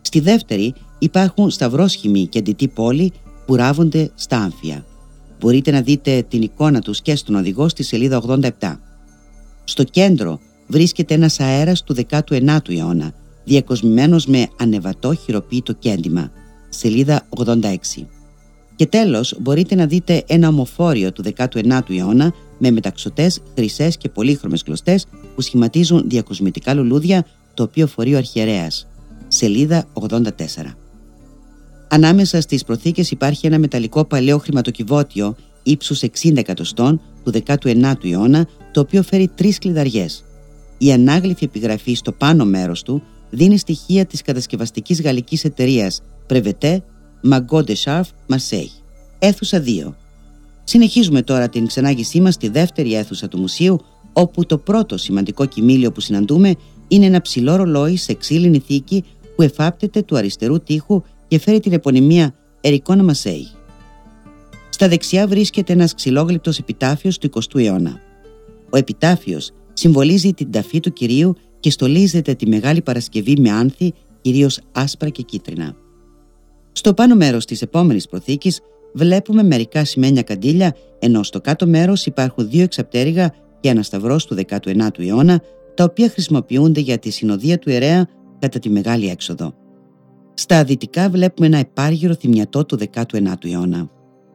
Στη δεύτερη υπάρχουν σταυρόσχημοι και ντυτοί πόλοι που ράβονται στα άμφια. Μπορείτε να δείτε την εικόνα τους και στον οδηγό στη σελίδα ογδόντα επτά. Στο κέντρο βρίσκεται ένας αέρας του δέκατου ενάτου αιώνα, διακοσμημένος με ανεβατό χειροποίητο κέντημα, σελίδα ογδόντα έξι. Και τέλος μπορείτε να δείτε ένα ομοφόριο του δέκατου ενάτου αιώνα με μεταξωτές, χρυσές και πολύχρωμες κλωστές που σχηματίζουν διακοσμητικά λουλούδια, το οποίο φορεί ο αρχιερέας, σελίδα ογδόντα τέσσερα. Ανάμεσα στις προθήκες υπάρχει ένα μεταλλικό παλαιό χρηματοκιβώτιο ύψους εξήντα εκατοστών του δέκατου ενάτου αιώνα, το οποίο φέρει τρεις κλειδαριές. Η ανάγλυφη επιγραφή στο πάνω μέρος του δίνει στοιχεία της κατασκευαστικής γαλλικής εταιρείας Breveté Magot de Charf Marseille. Αίθουσα δύο. Συνεχίζουμε τώρα την ξενάγησή μας στη δεύτερη αίθουσα του μουσείου, όπου το πρώτο σημαντικό κοιμήλιο που συναντούμε είναι ένα ψηλό ρολόι σε ξύλινη θήκη που εφάπτεται του αριστερού τοίχου και φέρει την επωνυμία Ερικόνα Μασέη. Στα δεξιά βρίσκεται ένας ξυλόγλυπτος επιτάφιος του εικοστού αιώνα. Ο επιτάφιος συμβολίζει την ταφή του Κυρίου και στολίζεται τη Μεγάλη Παρασκευή με άνθη, κυρίως άσπρα και κίτρινα. Στο πάνω μέρος της επόμενης προθήκης βλέπουμε μερικά σημαίνια καντήλια, ενώ στο κάτω μέρος υπάρχουν δύο εξαπτέρυγα και ένα σταυρός του δέκατου ενάτου αιώνα, τα οποία χρησιμοποιούνται για τη συνοδεία του ιερέα κατά τη Μεγάλη Έξοδο. Στα δυτικά βλέπουμε ένα επάργυρο θυμιατό του δέκατου ενάτου αιώνα.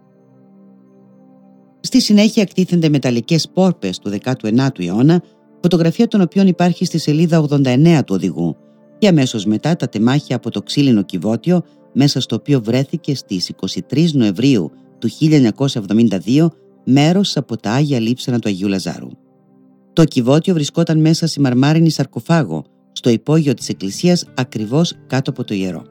Στη συνέχεια εκτίθενται μεταλλικές πόρπες του δέκατου ενάτου αιώνα, φωτογραφία των οποίων υπάρχει στη σελίδα ογδόντα εννέα του οδηγού, και αμέσως μετά τα τεμάχια από το ξύλινο κυβότιο, μέσα στο οποίο βρέθηκε στις είκοσι τρεις Νοεμβρίου του χίλια εννιακόσια εβδομήντα δύο μέρος από τα Άγια Λείψανα του Αγίου Λαζάρου. Το κυβότιο βρισκόταν μέσα σε μαρμάρινη σαρκοφάγο, στο υπόγειο της εκκλησίας ακριβώς κάτω από το ιερό.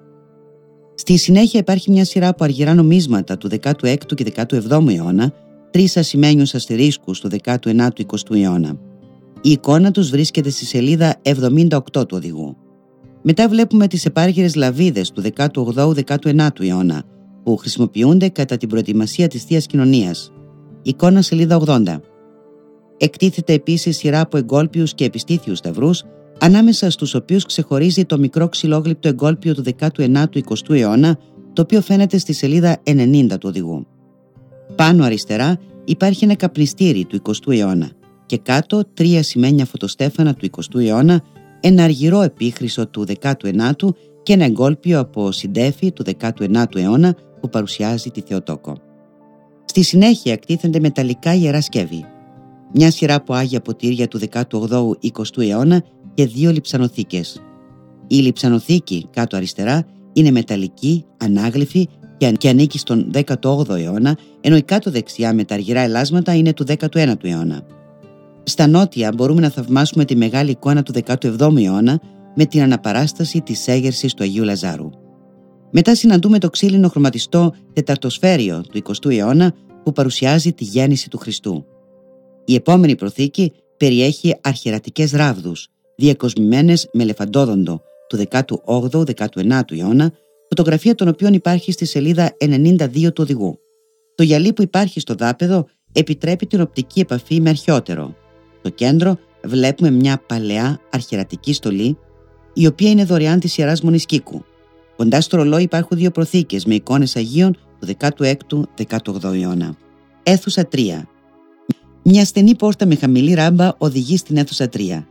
Στη συνέχεια υπάρχει μια σειρά από αργυρά νομίσματα του δέκατου έκτου και δέκατου εβδόμου αιώνα, τρεις ασημένιους αστερίσκους του δέκατου ενάτου εικοστού αιώνα. Η εικόνα τους βρίσκεται στη σελίδα εβδομήντα οκτώ του οδηγού. Μετά βλέπουμε τις επάργυρες λαβίδες του δέκατου ογδόου δέκατου ενάτου αιώνα, που χρησιμοποιούνται κατά την προετοιμασία της Θείας Κοινωνίας. Εικόνα σελίδα ογδόντα. Εκτίθεται επίσης σειρά από εγκόλπιους και επιστήθιους σταυρούς, ανάμεσα στους οποίους ξεχωρίζει το μικρό ξυλόγλυπτο εγκόλπιο του δέκατου ενάτου εικοστού αιώνα, το οποίο φαίνεται στη σελίδα ενενήντα του οδηγού. Πάνω αριστερά υπάρχει ένα καπνιστήρι του εικοστού αιώνα και κάτω τρία σημαίνια φωτοστέφανα του εικοστού αιώνα, ένα αργυρό επίχρυσο του δέκατου ενάτου και ένα εγκόλπιο από συντέφι του δέκατου ενάτου αιώνα που παρουσιάζει τη Θεοτόκο. Στη συνέχεια εκτίθενται μεταλλικά ιερά σκεύη, μια σειρά από άγια ποτήρια του δέκατου ογδόου εικοστού αιώνα και δύο λειψανοθήκες. Η λειψανοθήκη κάτω αριστερά είναι μεταλλική, ανάγλυφη και ανήκει στον δέκατο όγδοο αιώνα, ενώ η κάτω δεξιά με τα αργυρά ελάσματα είναι του δέκατου ένατου αιώνα. Στα νότια μπορούμε να θαυμάσουμε τη μεγάλη εικόνα του δέκατου εβδόμου αιώνα με την αναπαράσταση της έγερσης του Αγίου Λαζάρου. Μετά συναντούμε το ξύλινο χρωματιστό τεταρτοσφαίριο του εικοστού αιώνα που παρουσιάζει τη γέννηση του Χριστού. Η επόμενη προθήκη περιέχει αρχιερατικές ράβδους, διακοσμημένες με ελεφαντόδοντο του δέκατου όγδοου δέκατου ενάτου αιώνα, φωτογραφία των οποίων υπάρχει στη σελίδα ενενήντα δύο του οδηγού. Το γυαλί που υπάρχει στο δάπεδο επιτρέπει την οπτική επαφή με αρχαιότερο. Στο κέντρο βλέπουμε μια παλαιά αρχιερατική στολή, η οποία είναι δωρεάν της Ιεράς Μονής Κίκου. Κοντά στο ρολόι υπάρχουν δύο προθήκες με εικόνες Αγίων του δέκατου έκτου δέκατου όγδοου αιώνα. Αίθουσα τρία. Μια στενή πόρτα με χαμηλή ράμπα οδηγεί στην αίθουσα τρία.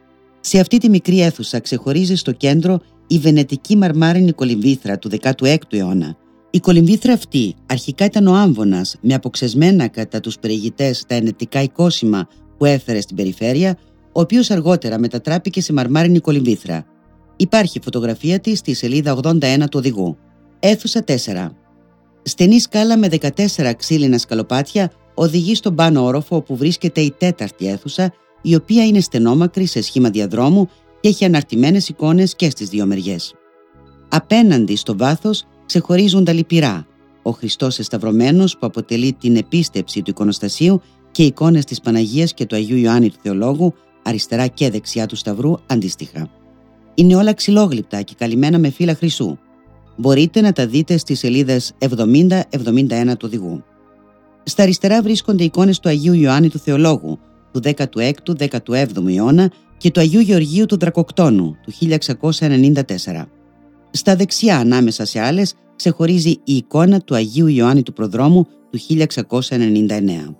Σε αυτή τη μικρή αίθουσα ξεχωρίζει στο κέντρο η βενετική μαρμάρινη κολυμβήθρα του δέκατου έκτου αιώνα. Η κολυμβήθρα αυτή αρχικά ήταν ο άμβονας με αποξεσμένα κατά τους περιηγητές τα ενετικά οικόσιμα που έφερε στην περιφέρεια, ο οποίος αργότερα μετατράπηκε σε μαρμάρινη κολυμβήθρα. Υπάρχει φωτογραφία της στη σελίδα ογδόντα ένα του οδηγού. Αίθουσα τέσσερα. Στενή σκάλα με δεκατέσσερα ξύλινα σκαλοπάτια οδηγεί στον πάνω όροφο όπου βρίσκεται η τέταρτη αίθουσα, η οποία είναι στενόμακρη σε σχήμα διαδρόμου και έχει αναρτημένες εικόνες και στις δύο μεριές. Απέναντι στο βάθος ξεχωρίζουν τα λυπηρά, ο Χριστός εσταυρωμένος που αποτελεί την επίστεψη του εικονοστασίου και εικόνες της Παναγίας και του Αγίου Ιωάννη του Θεολόγου αριστερά και δεξιά του σταυρού αντίστοιχα. Είναι όλα ξυλόγλυπτα και καλυμμένα με φύλλα χρυσού. Μπορείτε να τα δείτε στις σελίδες εβδομήντα με εβδομήντα ένα του οδηγού. Στα αριστερά βρίσκονται εικόνες του Αγίου Ιωάννη του Θεολόγου του δέκατου έκτου δέκατου έβδομου αιώνα και του Αγίου Γεωργίου του Δρακοκτώνου του χίλια εξακόσια ενενήντα τέσσερα. Στα δεξιά, ανάμεσα σε άλλες, ξεχωρίζει η εικόνα του Αγίου Ιωάννη του Προδρόμου του χίλια εξακόσια ενενήντα εννέα.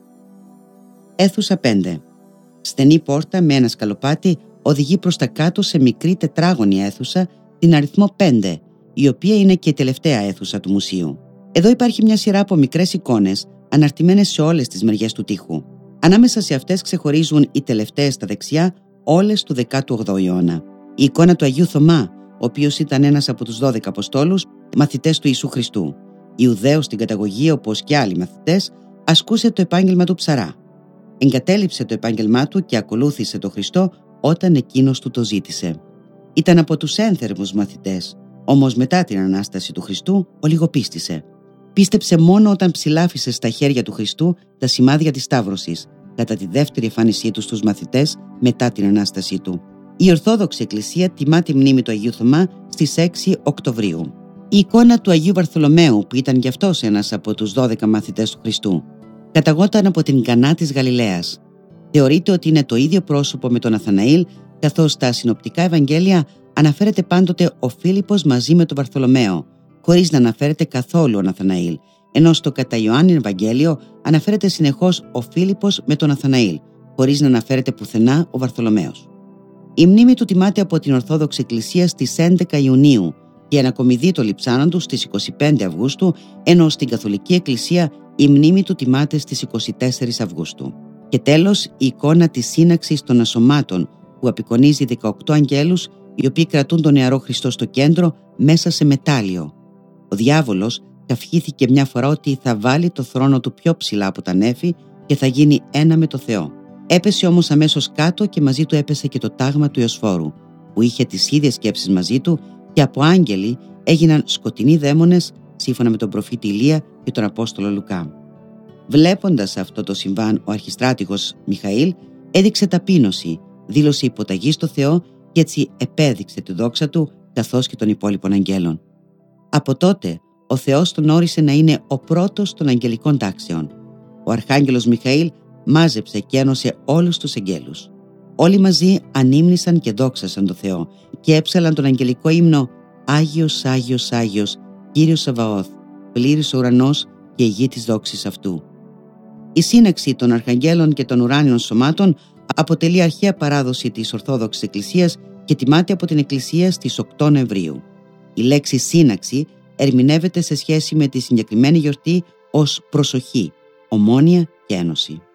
Αίθουσα πέντε. Στενή πόρτα με ένα σκαλοπάτι οδηγεί προς τα κάτω σε μικρή τετράγωνη αίθουσα, την αριθμό πέντε, η οποία είναι και η τελευταία αίθουσα του μουσείου. Εδώ υπάρχει μια σειρά από μικρές εικόνες, αναρτημένες σε όλες τις μεριές του τοίχου. Ανάμεσα σε αυτές ξεχωρίζουν οι τελευταίες στα δεξιά, όλες του δέκατου όγδοου αιώνα. Η εικόνα του Αγίου Θωμά, ο οποίος ήταν ένας από τους δώδεκα Αποστόλους, μαθητές του Ιησού Χριστού. Ιουδαίος στην καταγωγή, όπως και άλλοι μαθητές, ασκούσε το επάγγελμα του ψαρά. Εγκατέλειψε το επάγγελμά του και ακολούθησε τον Χριστό όταν εκείνος του το ζήτησε. Ήταν από τους ένθερμους μαθητές, όμως μετά την Ανάσταση του Χριστού ολιγοπίστησε. Πίστεψε μόνο όταν ψηλάφισε στα χέρια του Χριστού τα σημάδια της Σταύρωσης, κατά τη δεύτερη εμφάνισή του στους μαθητές μετά την Ανάστασή του. Η Ορθόδοξη Εκκλησία τιμά τη μνήμη του Αγίου Θωμά στις έξι Οκτωβρίου. Η εικόνα του Αγίου Βαρθολομαίου, που ήταν κι αυτός ένας από τους δώδεκα μαθητές του Χριστού, καταγόταν από την Κανά της Γαλιλαίας. Θεωρείται ότι είναι το ίδιο πρόσωπο με τον Ναθαναήλ, καθώς στα συνοπτικά Ευαγγέλια αναφέρεται πάντοτε ο Φίλιππος μαζί με τον Βαρθολομαίο, χωρίς να αναφέρεται καθόλου ο Ναθαναήλ, ενώ στο κατά Ιωάννη Ευαγγέλιο αναφέρεται συνεχώς ο Φίλιππος με τον Ναθαναήλ, χωρίς να αναφέρεται πουθενά ο Βαρθολομαίος. Η μνήμη του τιμάται από την Ορθόδοξη Εκκλησία στις έντεκα Ιουνίου και η ανακομιδή των λειψάνων του στις είκοσι πέντε Αυγούστου, ενώ στην Καθολική Εκκλησία η μνήμη του τιμάται στις είκοσι τέσσερις Αυγούστου. Και τέλος, η εικόνα της σύναξης των ασωμάτων, που απεικονίζει δεκαοκτώ αγγέλους, οι οποίοι κρατούν τον νεαρό Χριστό στο κέντρο μέσα σε μετάλλιο. Ο διάβολος καυχήθηκε μια φορά ότι θα βάλει το θρόνο του πιο ψηλά από τα νέφη και θα γίνει ένα με το Θεό. Έπεσε όμως αμέσως κάτω και μαζί του έπεσε και το τάγμα του Ιωσφόρου, που είχε τις ίδιες σκέψεις μαζί του, και από άγγελοι έγιναν σκοτεινοί δαίμονες, σύμφωνα με τον προφήτη Ηλία και τον Απόστολο Λουκά. Βλέποντας αυτό το συμβάν, ο αρχιστράτηγος Μιχαήλ έδειξε ταπείνωση, δήλωσε υποταγή στο Θεό και έτσι επέδειξε τη δόξα του καθώς και των υπόλοιπων αγγέλων. Από τότε ο Θεός τον όρισε να είναι ο πρώτος των αγγελικών τάξεων. Ο αρχάγγελος Μιχαήλ μάζεψε και ένωσε όλους τους αγγέλους. Όλοι μαζί ανήμνησαν και δόξασαν τον Θεό και έψαλαν τον αγγελικό ύμνο «Άγιος, Άγιος, Άγιος, Κύριος Σαβαώθ, πλήρης ο ουρανός και η γη της δόξης αυτού». Η σύναξη των αρχαγγέλων και των ουράνιων σωμάτων αποτελεί αρχαία παράδοση της Ορθόδοξης Εκκλησίας και τιμάται από την Εκκλησία στις οκτώ Νοεμβρίου. Η λέξη σύναξη ερμηνεύεται σε σχέση με τη συγκεκριμένη γιορτή ως προσοχή, ομόνοια και ένωση.